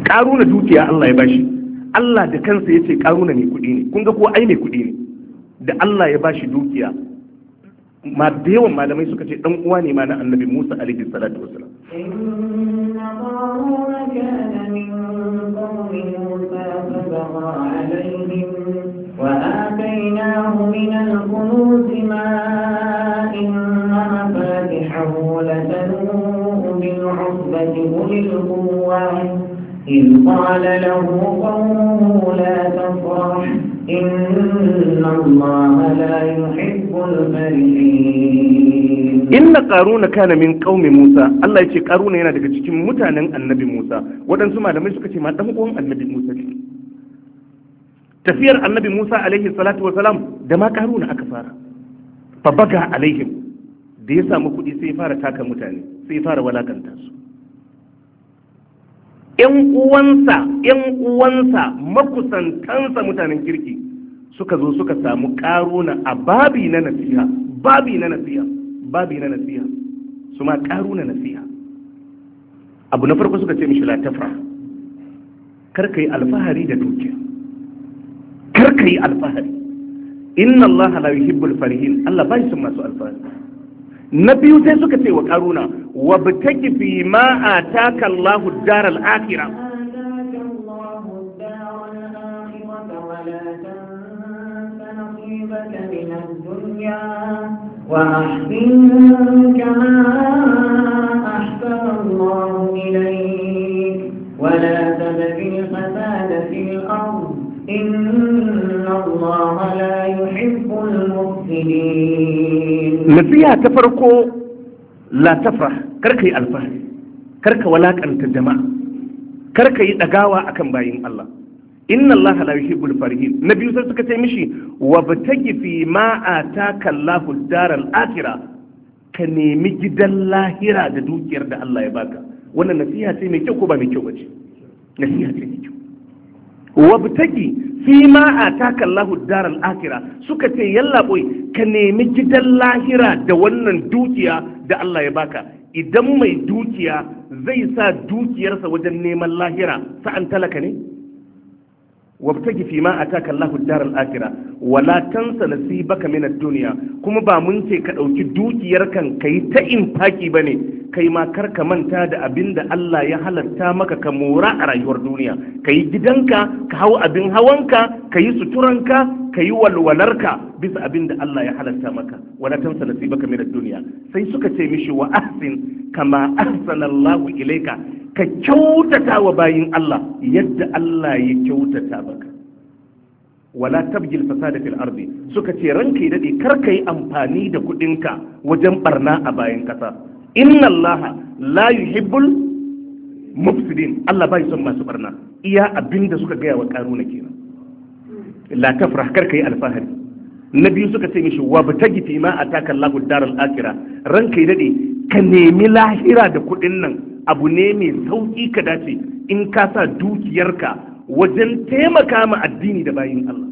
karuna dukiya Allah ya bashi, Allah da kansa ya ce karuna mai kuɗi ne. Kun ga ko ai mai kuɗi ne da Allah ya bashi dukiya. Ma da yawan malamai suka ce dan uwa ne ma na annabi Musa alaihi salatu wasalam. inna qaruna kana min qawmi Musa fabagha alaihim wa atainahu min al-kunuz ma inna mafatihahu latanu bil 'usbati ulil quwwah إذ قال له قومه لا تفرح إن الله لا يحب الفرحين. إن قارون كان من قوم موسى. الله يقول قارون yana daga cikin mutanen annabi Musa. Waɗansu malamai suka ce ma dan uwan annabi Musa ne. Tafiyar annabi Musa alaihi salatu wa salam da ma Qaruna aka fara. Fa baga alaihim, da ya samu kuɗi sai ya fara taka mutane, sai ya fara walakanta su. ‘Yan uwansa makusantansa mutanen kirki suka zo suka samu Qaruna a babi na nasiha su ma Qaruna nasiha. Abu na farko suka ce mishi la tafra, karka yi alfahari da dukiya, karka yi alfahari, inna Allah la yuhibbul farihin, Allah ba shi son masu alfahari. Na biyu sai suka ce wa Qaruna wa bitaki fi ma ataka Allahu daral akhirah, وأحسن كما أحسن الله إليك ولا تبغ الفساد في الأرض إن الله لا يحب المفسدين. نصيحة تفرقوا لا تفرح، كركي الفهد، كرك ولاك أنت الجماعة، كركي أقاوى أكم باين الله. إن الله لا يحب الفرحين. نبي صلى الله عليه وسلم وابتغي في ما آتاك الله الدار الآخرة، كنيمي جدا لاهرة دوكير دا الله يباكا. وانا نصيحة تيمي كيو كوبا ميكيو بجي، نصيحة تيمي كيو. وابتغي في ما آتاك الله الدار الآخرة، سكتي يلا بوي كنيمي جدا لاهرة دا وانا دوكيا دا الله يباكا. إذا مي دوكيا زي سا دوكيا رسا وجن نيما لاهرة سأنت لك ني؟ wabtagi fi ma ataka Allahu ad-daral akhirah wala tansa nasibaka min ad-dunya. Kuma ba mun ce ka dauki dukiyar kan kai ta infaki bane, kai ma kar ka manta da abinda Allah ya halatta maka ka mora a rayuwar duniya. Kai gidanka, ka hau abin hawanka, kai suturanka, kai walwalarka bisa abinda Allah ya halatta maka. Wala tansa nasibaka min ad-dunya. Sai suka ce mishi wa ahsin kama ahsana Allahu ilayka, ka kyautata wa bayin Allah yadda Allah ya kyautata maka. Wala tabgil fasada fil ardi, suka ce ranka ya dade kar kai amfani da kudinka wajen barna a bayan kasa. Inna Allah la yuhibbul mufsidin, Allah bai son masu barna. Iya abinda suka gaya wa Qaruna kenan. La tafrah, kar kai alfahari. Na biyu suka ce mishi wa batagi fi ma ataka Allahu daral akhirah, ranka ya dade ka nemi lahira da kudin nan abu ne mai sauƙi ka dace in ka sa dukiyarka wajen taimaka ma addini da bayin Allah.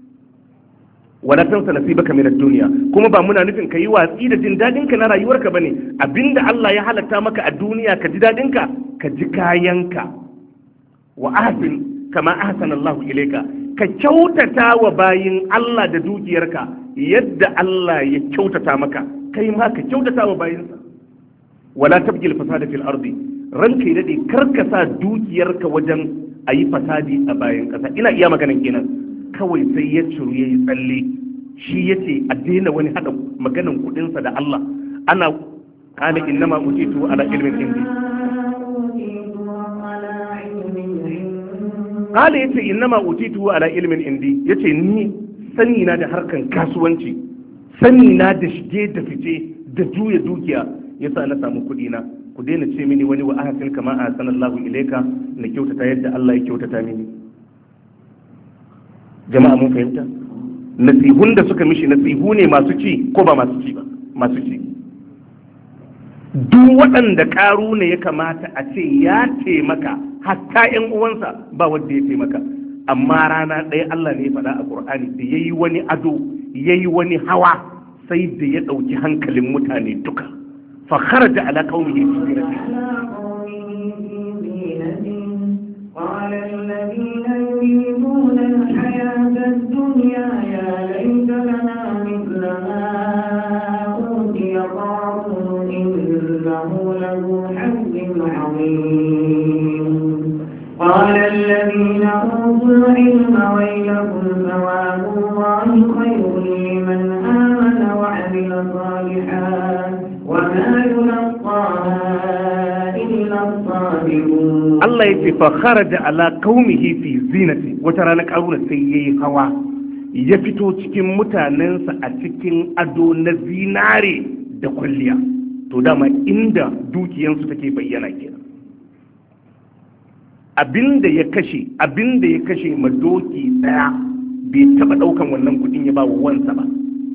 Wala tansa nasibaka min ad-dunya, kuma ba muna nufin ka yi watsi da jin dadin ka na rayuwarka bane. Abinda Allah ya halatta maka a duniya ka ji dadin ka, ka ji kayanka. Wa ahsin kama ahsana Allahu ilayka, ka kyautata wa bayin Allah da dukiyarka yadda Allah ya kyautata maka, kai ma ka kyautata wa bayinsa. Wala tabgil fasada fil ardi, ranka ya dade karka sa dukiyarka wajen ayi fasadi a bayan kasa. Ina iya maganan kenan, kawai sai ya ciru yayi tsalle, shi yace a daina wani hada maganan kudin sa da Allah. Ana kana innama utitu ala ilmin indi, kala yace innama utitu ala ilmin indi, yace ni sani na da harkan kasuwanci, sani na da shige da fice da juya dukiya yasa na samu kuɗi na. Ku daina ce mini wani wa ahsin kama ahsanallahu ilayka, na kyautata yadda Allah ya kyautata mini. Jama'a mun fahimta? Nasihun da suka mishi nasihu ne masu ci ko ba masu ci ba? Masu ci. Duk waɗanda Qaruna ya kamata a ce ya taimaka, hatta ƴan uwansa ba wanda ya taimaka. Amma rana ɗaya Allah ne ya faɗa a Qur'ani da yayi wani ado, yayi wani hawa, sai da ya ɗauki hankalin mutane duka. فخرج على قومه في زينته عظيم قال الذين أوتوا العلم ويلكم ثواب الله خير لمن آمن وعمل صالحا وما يلقاها إلا الصابرون الله يتي فخرج على قومه في زينته وترانا قارون سيئي هوا يفتو cikin mutanensa a cikin ado na zinare da kwalliya to dama inda dukiyansu take bayyana kenan abinda ya kashe madoki daya bai taba daukan wannan kudin ya ba wa wansa ba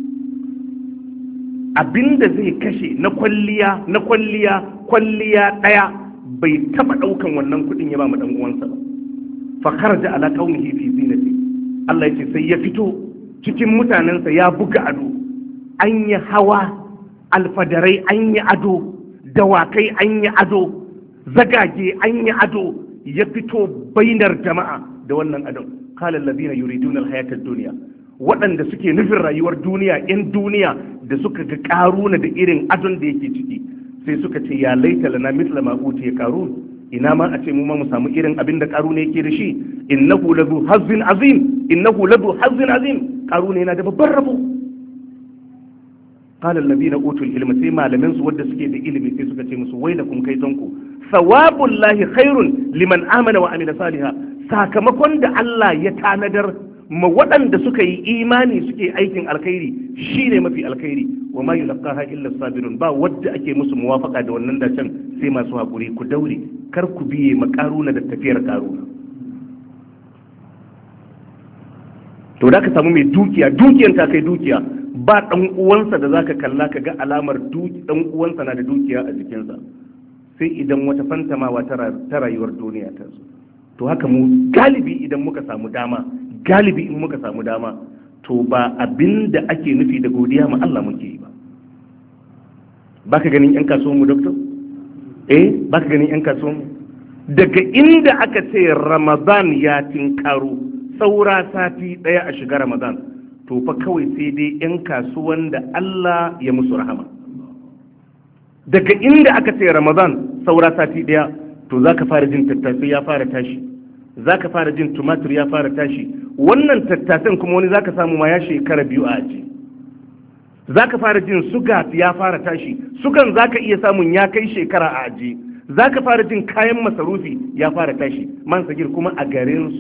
abinda zai kashe na kwalliya daya bai taba daukan wannan kudin ya ba mu dan uwansa ba fa kharaja ala qaumihi fi zinati Allah yace sai ya fito cikin mutanensa ya buga ado an yi hawa alfadarai an yi ado dawakai an yi ado zagage an yi ado ya fito bainar jama'a da wannan adon qala allazina yuriduna alhayata ad-dunya waɗanda suke nufin rayuwar duniya in duniya da suka ga karuna da irin adon da yake ciki sai suka ce ya laita lana mithla ma utiya qarun ina ma a ce mu ma mu samu irin abin da karuna yake da shi innahu ladhu hazzin azim karuna yana da babban rabo qala allazina utul ilma sai malaman su wanda suke da ilimi sai suka ce musu wailakum kaitanku sawabullahi khairun liman amana wa amila salihan sakamakon da Allah ya tanadar ma waɗanda suka yi imani suke aikin alkhairi shine mafi alkhairi wa ma yulqaha illa sabirun ba wadda ake musu muwafaka da wannan dacen sai masu hakuri ku daure kar ku biye makaruna da tafiyar karuna to da ka samu mai dukiyar ta kai dukiya ba dan uwansa da zaka kalla ka ga alamar dan uwansa na da dukiya a jikinsa sai idan wata fantamawa ta rayuwar duniya ta zo to haka mu galibi idan muka samu dama to ba abinda ake nufi da godiya ma Allah muke yi ba baka ganin yan kasuwan mu doctor baka ganin yan kasuwan mu daga inda aka ce Ramadan ya tinkaro saura sati daya a shiga Ramadan to fa kawai sai dai yan kasuwan da Allah ya musu rahama daga inda aka ce Ramadan saura sati daya to zaka fara jin tattasai ya fara tashi zaka fara jin tumatur ya fara tashi wannan tattasan kuma wani zaka samu ma ya shekara 2 a aji zaka fara jin suga ya fara tashi sugan zaka iya samun ya kai shekara a aji zaka fara jin kayan masarufi ya fara tashi man sagir kuma a garin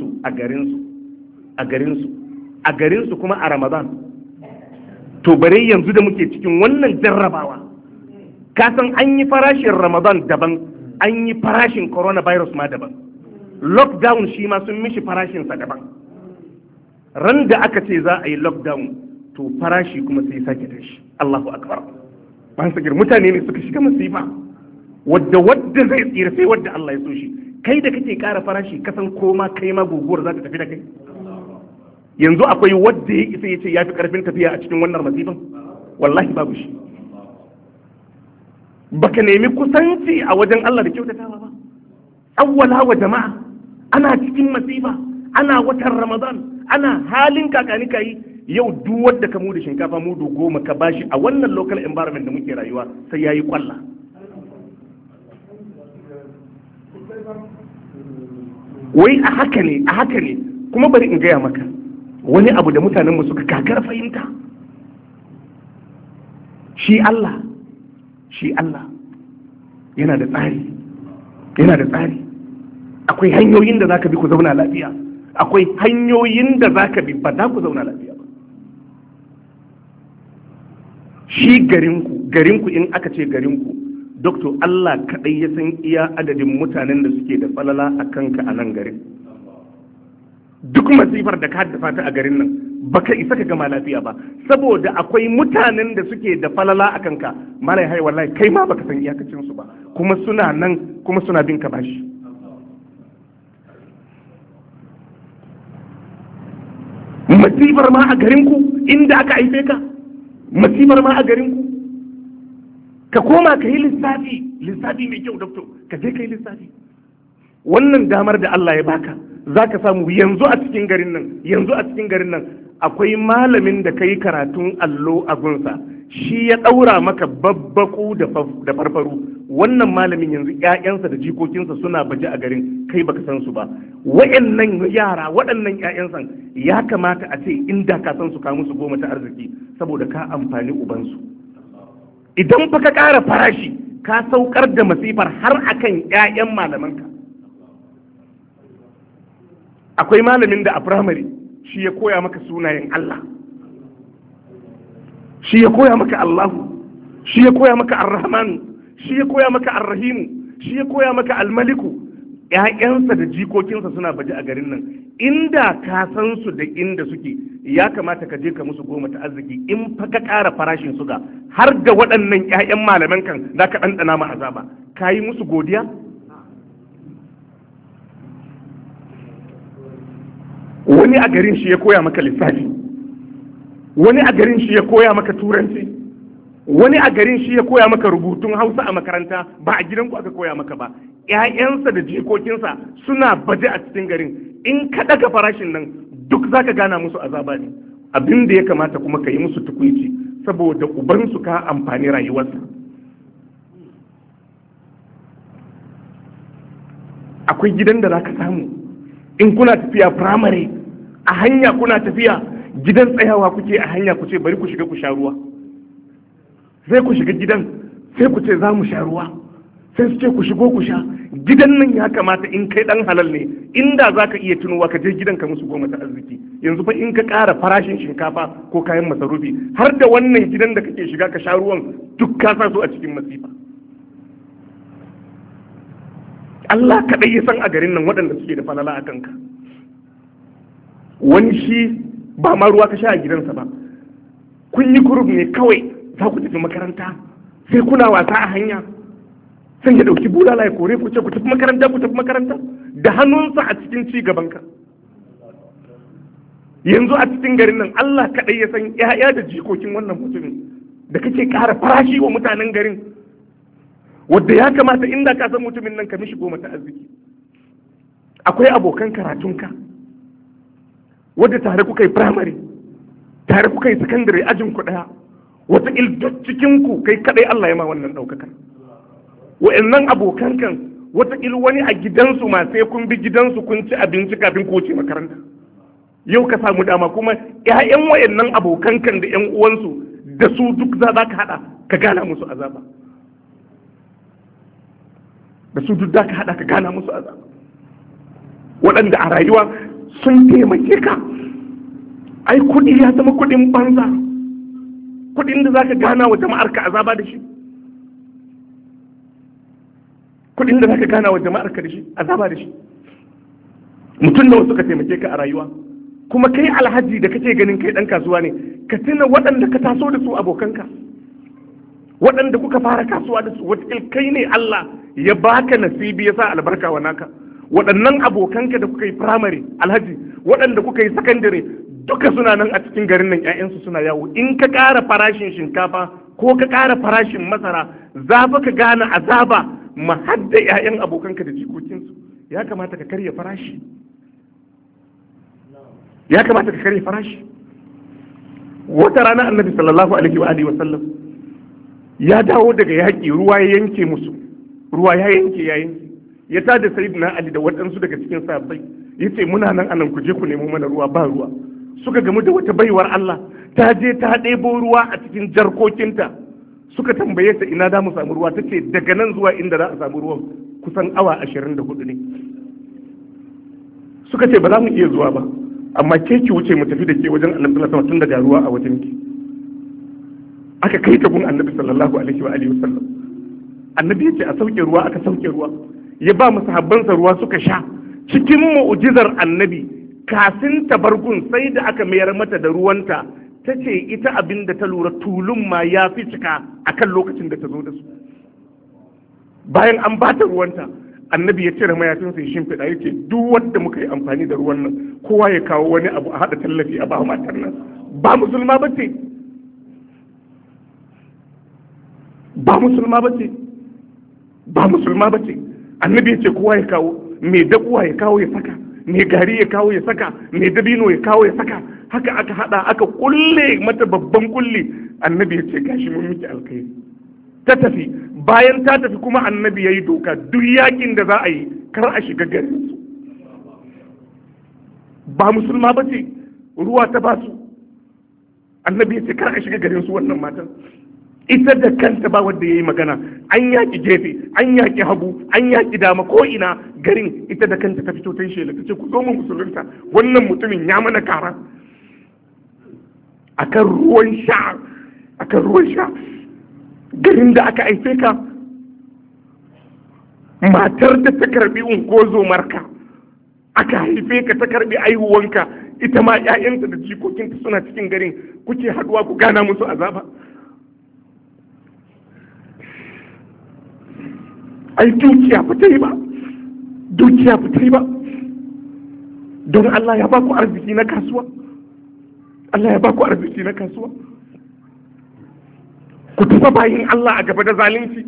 su kuma a Ramadan to bare yanzu da muke cikin wannan jarrabawa ka san an yi farashin Ramadan daban an yi farashin coronavirus ma daban lockdown shi ma sun mishi farashinsa daban ran da aka ce za a yi lockdown to farashi kuma sai sake tashi Allahu akbar ban sagir mutane ne suka shiga masifa wadda zai tsira sai wadda Allah ya so shi kai da kake kara farashi kasan koma kai ma guguwar za ta tafi da kai yanzu akwai wadda ya isa ya ce ya fi karfin tafiya a cikin wannan masifan wallahi babu shi baka nemi kusanci a wajen Allah da kyautatawa ba awwala wa jama'a ana cikin masifa ana watan Ramadan ana halin kakani kai yau duk wanda ka mu da shinkafa mudu 10 ka bashi a wannan local environment da muke rayuwa sai yayi kwalla wai a haka ne kuma bari in gaya maka wani abu da mutanen mu suka kakar fahimta shi Allah yana da tsari akwai hanyoyin da zaka bi ku zauna lafiya akwai hanyoyin da zaka bi ba za ku zauna lafiya ba shi garinku in aka ce garinku doktor Allah kadai ya san iya adadin mutanen da suke da falala a kanka a nan garin duk masifar da ka haddafa ta a garin nan baka isa ka gama lafiya ba saboda akwai mutanen da suke da falala a kanka malai hai wallahi kai ma baka san iyakacin su ba kuma suna nan kuma suna bin ka bashi masifar ma a garinku inda aka haife ka masifar ma a garinku ka koma ka yi lissafi mai kyau doctor ka je ka yi lissafi wannan damar da Allah ya baka za ka samu yanzu a cikin garin nan akwai malamin da ka yi karatun allo a gunsa shi ya ɗaura maka babbaku da farfaru wannan malamin yanzu ƴaƴansa da jikokinsa suna baje a garin kai baka san su ba. Waɗannan yara waɗannan ƴaƴansa ya kamata a ce inda ka san su ka musu goma ta arziki saboda ka amfani ubansu. Idan fa ka ƙara farashi ka saukar da masifar har akan ƴaƴan malamanka. Akwai malamin da a firamare shi ya koya maka sunayen Allah, shi ya koya maka Allahu, shi ya koya maka Ar-Rahmanu, shi ya koya maka Ar-Rahimu, shi ya koya maka Al-Maliku. ‘Ya'yansa da jikokinsa suna baje a garin nan, inda ka san su da inda suke, ya kamata ka je ka musu goma ta arziki in fa ka ƙara farashin suga har da waɗannan ‘ya'yan malaman kan za ka ɗanɗana ma azaba. Ka yi musu godiya? Wani a garin shi ya koya maka lissafi, wani a garin shi ya koya maka turanci, wani a garin shi ya koya maka rubutun Hausa a makaranta, ba a gidanku aka koya maka ba. ‘Ya'yansa da jikokinsa suna baje a cikin garin, in ka ɗaga farashin nan duk za ka gana musu azaba ne. Abin da ya kamata kuma ka yi musu tukuici saboda ubansu ka amfani rayuwarsa. Akwai gidan da za ka samu in kuna tafiya firamare a hanya, kuna tafiya gidan tsayawa kuke a hanya, ku ce bari ku shiga ku sha ruwa. Sai ku shiga gidan sai ku ce za mu sha ruwa, sai su ce ku shigo ku sha. Gidan nan ya kamata in kai dan halal ne, inda za ka iya tunowa ka je gidan ka musu goma ta arziki. Yanzu fa in ka ƙara farashin shinkafa ko kayan masarufi har da wannan gidan da kake shiga ka sha ruwan duk ka sa su a cikin masifa. Allah kaɗai ya san a garin nan waɗanda suke da falala a kanka. Wani shi ba ma ruwa ka sha a gidansa ba, kun yi kurub ne kawai za ku tafi makaranta, sai kuna wasa a hanya, sai ya ɗauki bulala ya kore ku ce ku tafi makaranta da hannunsa a cikin ci gabanka. Yanzu a cikin garin nan Allah kaɗai ya san ‘ya'ya da jikokin wannan mutumin da kake ƙara farashi wa mutanen garin, wadda ya kamata inda ka san mutumin nan ka mishi goma ta arziki. Akwai abokan karatunka wadda tare kuka yi firamare, tare kuka yi sakandare, ajin ku ɗaya, wata duk cikinku kai kaɗai Allah ya ma wannan ɗaukakar. Wa'annan abokan kan wata wani a gidansu ma sai kun bi gidansu kun ci abinci kafin ku wuce makaranta. Yau ka samu dama kuma ƴaƴan wa'annan abokan kan da ƴan uwansu da su duk za ka haɗa ka gana musu azaba. Da su duk za ka haɗa ka gana musu azaba. Waɗanda a rayuwa sun taimake ka. Ai kuɗi ya zama kuɗin banza, kuɗin da za ka gana wa jama'ar ka azaba da shi. Kuɗin da za ka gana wa jama'ar ka da shi azaba da shi. Mutum da wasu ka taimake ka a rayuwa, kuma kai alhaji da kake ganin kai ɗan kasuwa ne, ka tuna waɗanda ka taso da su abokanka, waɗanda kuka fara kasuwa da su, wata kai ne Allah ya baka nasibi ya sa albarka wa naka. Waɗannan abokanka da kuka yi firamare alhaji, waɗanda kuka yi sakandare, duka suna nan a cikin garin nan, ƴaƴansu suna yawo. In ka ƙara farashin shinkafa ko ka ƙara farashin masara, za ka gane azaba ma hadda ƴaƴan abokanka da jikokinsu. Ya kamata ka karya farashi, ya kamata ka karya farashi. Wata rana annabi sallallahu alaihi wa alihi wa sallam ya dawo daga yaƙi, ruwa ya yanke musu, ruwa ya yanke ya tada sayyidina Ali da waɗansu daga cikin sahabbai, yace muna nan anan ku je ku nemo mana ruwa, ba ruwa. Suka gamu da wata baiwar Allah, ta je ta ɗebo ruwa a cikin jarkokinta. Suka tambaye ta ina da mu samu ruwa, tace daga nan zuwa inda za a samu ruwan kusan awa 24 ne. Suka ce ba za mu iya zuwa ba, amma ke ki wuce mu tafi da ke wajen annabi sallallahu alaihi wasallam tun daga ruwa a wajen ki. Aka kai ta gun annabi sallallahu alaihi wa alihi wasallam. Annabi yace a sauke ruwa, aka sauke ruwa, ya ba musahabbansa ruwa suka sha. Cikin mu'jizar annabi, kafin tabargun sai da aka mayar mata da ruwanta, ta ce ita abin da ta lura tulun ma ya fi cika akan lokacin da ta zo da su. Bayan an ba ta ruwanta, annabi ya cire mayafinsa ya shimfiɗa, ya ce duk wanda muka yi amfani da ruwan nan kowa ya kawo wani abu a haɗa tallafi a ba matar nan. Ba musulma ba ce, ba musulma ba ce, ba musulma ba ce. Annabi ya ce kowa ya kawo, mai dakuwa ya kawo ya saka, mai gari ya kawo ya saka, mai dabino ya kawo ya saka. Haka aka hada aka kulle mata babban kulle. Annabi ya ce gashi mun miki alkhairi. ta tafi. Bayan ta tafi kuma annabi ya yi doka duk yakin da za a yi kar a shiga garinsu. Ba musulma ba ce, ruwa ta ba su, annabi ya ce kar a shiga garinsu wannan matan. Ita da kanta ba wanda ya yi magana, an yaƙi gefe, an yaƙi hagu, an yaƙi dama ko ina garin, ita da kanta ta fito ta yi shela ta ce ku zo mu musulunta, wannan mutumin ya mana kara akan ruwan sha, akan ruwan sha. Garin da aka haife ka, matar da ta karbi ungozomarka, aka haife ka ta karbi aihuwanka, ita ma 'ya'yanta da jikokinta suna cikin garin, kuke haduwa ku gana musu azaba. Ai dukiya ba ta yi ba, dukiya ba ta yi ba, don Allah ya ba ku arziki na kasuwa, Allah ya ba ku arziki na kasuwa. Ku tafa bayin Allah a gaba da zalunci,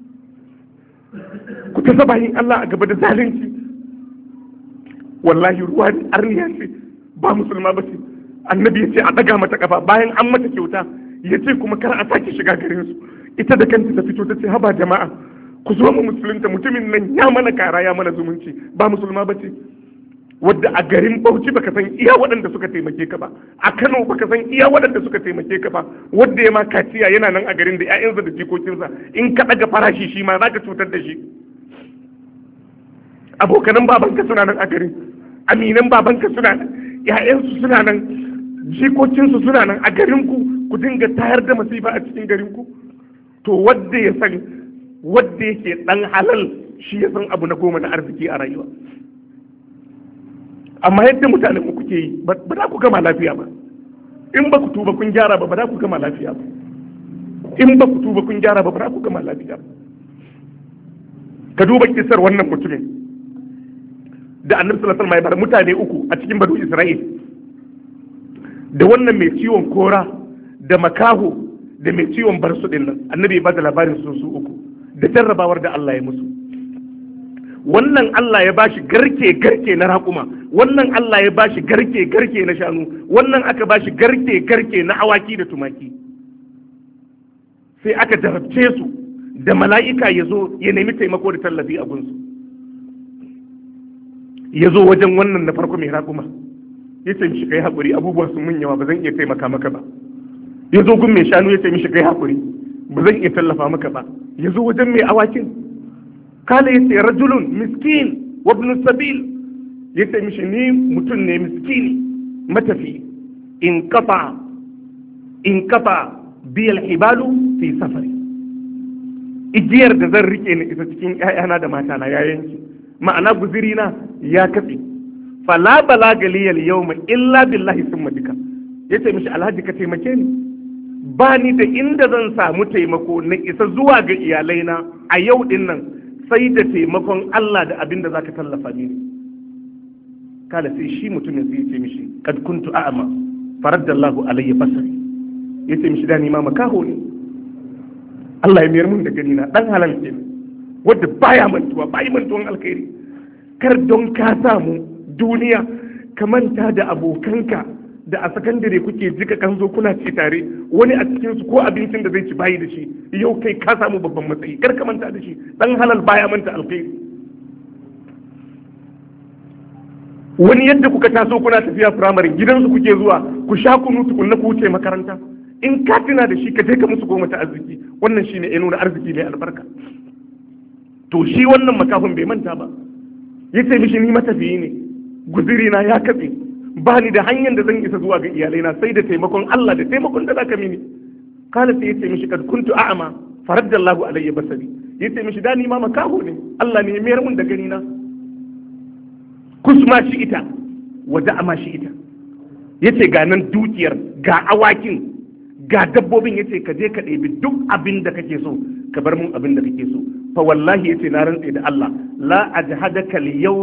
ku tafa bayin Allah a gaba da zalunci. Wallahi ruwa arniya ce, ba musulma ba ce. Annabi ya ce a daga mata kafa bayan an mata kyauta, ya ce kuma kar a sake shiga garin su. Ita da kanta ta fito ta ce haba jama'a ku zo mu musulunta, mutumin nan ya mana kara ya mana zumunci. Ba musulma ba ce. Wadda a garin Bauchi baka san iya waɗanda suka taimake ka ba, a Kano baka san iya waɗanda suka taimake ka ba, wadda ya ma kaciya yana nan a garin da ƴaƴansa da jikokinsa, in ka ɗaga farashi shi ma zaka cutar da shi. Abokanan babanka suna nan a garin, aminan babanka suna nan, ƴaƴansu suna nan, jikokinsu suna nan a garin ku dinga tayar da masifa a cikin garin ku. To wadda ya san, wadda yake ɗan halal shi ya san abu na goma na arziki a rayuwa. Amma yadda mutanen ku ke yi ba za ku gama lafiya ba. In ba ku tuba kun gyara ba za ku gama lafiya ba. In ba ku tuba kun gyara ba za ku gama lafiya ba. Ka duba kisar wannan mutumin da annabi sallallahu alaihi wasallam ya bar mutane uku a cikin banu Isra'il, da wannan mai ciwon kora, da makaho, da mai ciwon barsu din nan. Annabi ya ba da labarin su uku da jarrabawar da Allah ya musu. Wannan Allah ya bashi garke na raƙuma, wannan Allah ya bashi garke na shanu, wannan aka bashi garke na awaki da tumaki. Sai aka jarabce su da mala'ika ya zo ya nemi taimako da tallafi a gunsu. Ya zo wajen wannan na farko mai raƙuma, ya ce mishi kai haƙuri, abubuwan sun mun yawa ba zan iya taimaka maka ba. Ya zo gun mai shanu ya ce mishi kai haƙuri, ba zan iya tallafa maka ba. Ya zo wajen mai awakin, kala ya ce rajulun miskin wa ibn sabil, ya ce mishi ni mutum ne miskini matafi, in kafa biyal hibalu fi safari, igiyar da zan rike ni isa cikin ƴaƴana da matana ya yanki, ma'ana guzirina ya katse, fala balaga liyal yawma illa billahi summa bika. Ya ce mishi alhaji ka taimake ni, ba ni da inda zan samu taimako na isa zuwa ga iyalaina a yau din nan sai da taimakon Allah da abin da za ka tallafa mini. Kala sai shi mutumin sai ya ce mishi kad kuntu a'ma faraddallahu alayya basari. Ya ce mishi da ni ma makaho ne, Allah ya mayar mun da gani na, dan halal ke wanda baya mantuwan alkhairi. Kar don ka samu duniya ka manta da abokanka da a sakandare kuke jika kan zo kuna ci tare, wani a cikin su ko abincin da zai ci bayi da shi, yau kai ka samu babban matsayi, kar ka manta da shi. Dan halal baya manta alkhairi. Wani yadda kuka taso kuna tafiya firamare gidansu kuke zuwa ku sha kunu tukunna ku wuce makaranta, in ka tuna da shi ka je ka musu goma ta arziki. Wannan shine ya nuna arziki mai albarka. To shi wannan makafin bai manta ba, yace mishi ni matafiyi ne, guziri na ya katse, ba ni da hanyar da zan isa zuwa ga iyalaina sai da taimakon Allah da taimakon da zaka mini. Kala sai yace mishi kad kuntu a'ma faraddallahu alayya basari. Yace mishi da ni ma makaho ne, Allah ne ya mayar mun da gani na. Kusma shi ita wa da'ama shi ita. Yace ga nan dukiyar, ga awakin, ga dabbobin, yace ka je ka ɗebi duk abin da kake so, ka bar mun abin da kake so. Fa wallahi yace na rantse da Allah la ajhadaka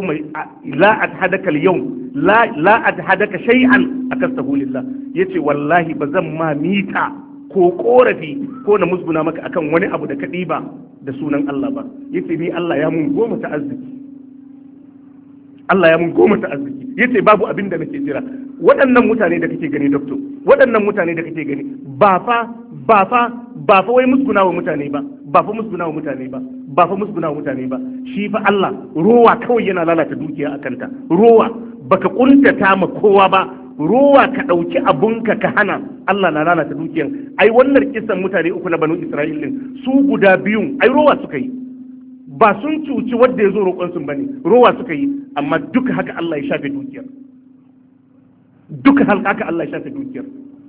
shay'an akastahu lillah. Yace wallahi ba zan ma mita ko korafi ko na musguna maka akan wani abu da ka ɗiba da sunan Allah ba. Yace ni Allah ya mun goma ta arziki, Allah ya mun goma ta arziki. Yace babu abin da nake jira. Waɗannan mutane da kake gani doctor, waɗannan mutane da kake gani ba ba fa wai musguna wa mutane ba ba fa musguna wa mutane ba ba fa musguna wa mutane ba shi fa Allah rowa kawai yana lalata dukiya akan ta rowa baka kuntata ma kowa ba rowa ka dauki abunka ka hana Allah na lalata dukiyan ai wannan kisan mutane uku na banu Isra'il din su guda biyun ai rowa suka yi ba sun cuci wanda ya zo roƙon sun bane rowa suka yi amma duka haka Allah ya shafe dukiyar duka haka Allah ya shafe dukiyar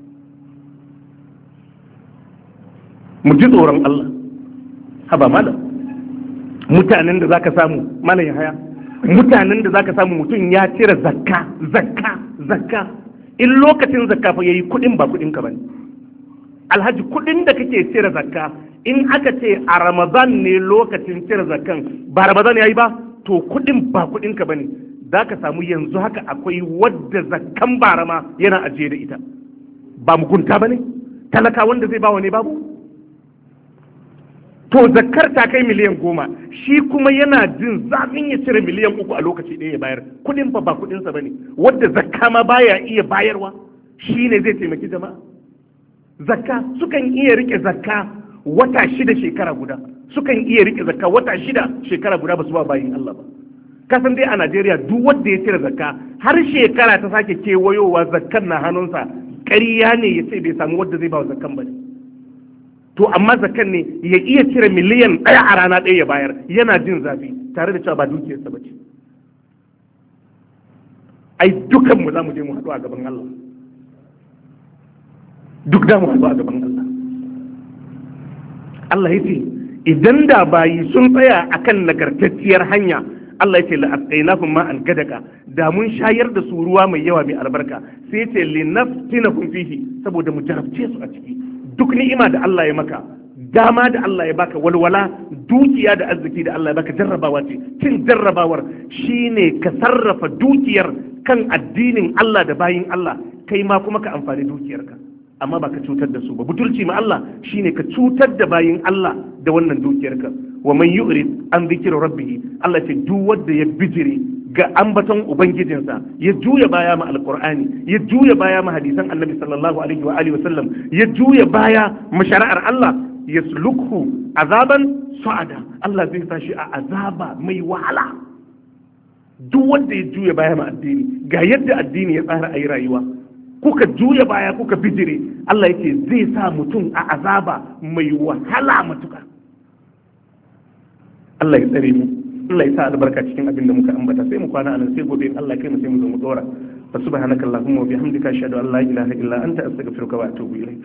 mu ji tsoron Allah haba malam mutanen da zaka samu malam ya haya mutanen da zaka samu mutum ya cire zakka in lokacin zakka fa yayi kudin ba kudin ka bane alhaji kudin da kake cire zakka in aka ce a Ramadan ne lokacin cire zakkan ba Ramadan yayi ba to kudin ba kudin ka bane zaka samu yanzu haka akwai wadda zakkan barama yana ajiye da ita ba mugunta bane talaka wanda zai bawa ne babu to zakkar ta kai miliyan 10 shi kuma yana jin zafin ya cire miliyan 3 a lokaci ɗaya ya bayar kudin fa ba kudinsa bane wadda zakka ma baya iya bayarwa shi ne zai taimaki jama'a zakka sukan iya rike zakka wata 6 shekara guda sukan iya rike zakka wata 6 shekara guda ba su ba bayin Allah ba kasan dai a Najeriya duk wanda ya cire zakka har shekara ta sake kewayowa zakkan na hannunsa ƙarya ne ya ce bai samu wadda zai ba wa zakkan ba ne to amma zakkan ne ya iya cire miliyan 1 a rana ɗaya ya bayar yana jin zafi tare da cewa ba dukiyarsa ba ce ai dukanmu za mu je mu haɗu a gaban Allah duk da mu haɗu a gaban Allah Allah ya ce idan da bayi sun tsaya akan nagartacciyar hanya Allah ya ce la'asqainahum ma'an gadaka da mun shayar da su ruwa mai yawa mai albarka sai ya ce linaftinahum fihi saboda mu jarabce su a ciki duk ni'ima da Allah ya maka dama da Allah ya baka walwala dukiya da arziki da Allah ya baka jarrabawa ce cin jarrabawar shine ka sarrafa dukiyar kan addinin Allah da bayin Allah kai ma kuma ka amfani dukiyarka amma ba ka cutar da su ba butulci ma Allah shine ka cutar da bayin Allah da wannan dukiyarka wa man yu'rid an dhikri rabbih Allah ce duk wanda ya bijire ga ambaton ubangijinsa ya juya baya ma alqur'ani ya juya baya ma hadisan annabi sallallahu alaihi wa alihi wasallam ya juya baya ma shari'ar Allah yaslukhu azaban su'ada Allah zai sa shi a azaba mai wahala duk wanda ya juya baya ma addini ga yadda addini ya tsara ayi rayuwa kuka juya baya kuka bijire Allah yake zai sa mutum a azaba mai wahala matuka Allah ya tsare mu Allah ya sa albarka cikin abin da muka ambata sai mu kwana anan sai gobe in Allah kai mu sai mu zo mu dora fa subhanakallahumma wa bihamdika ashhadu an la ilaha illa anta astaghfiruka wa atubu ilayk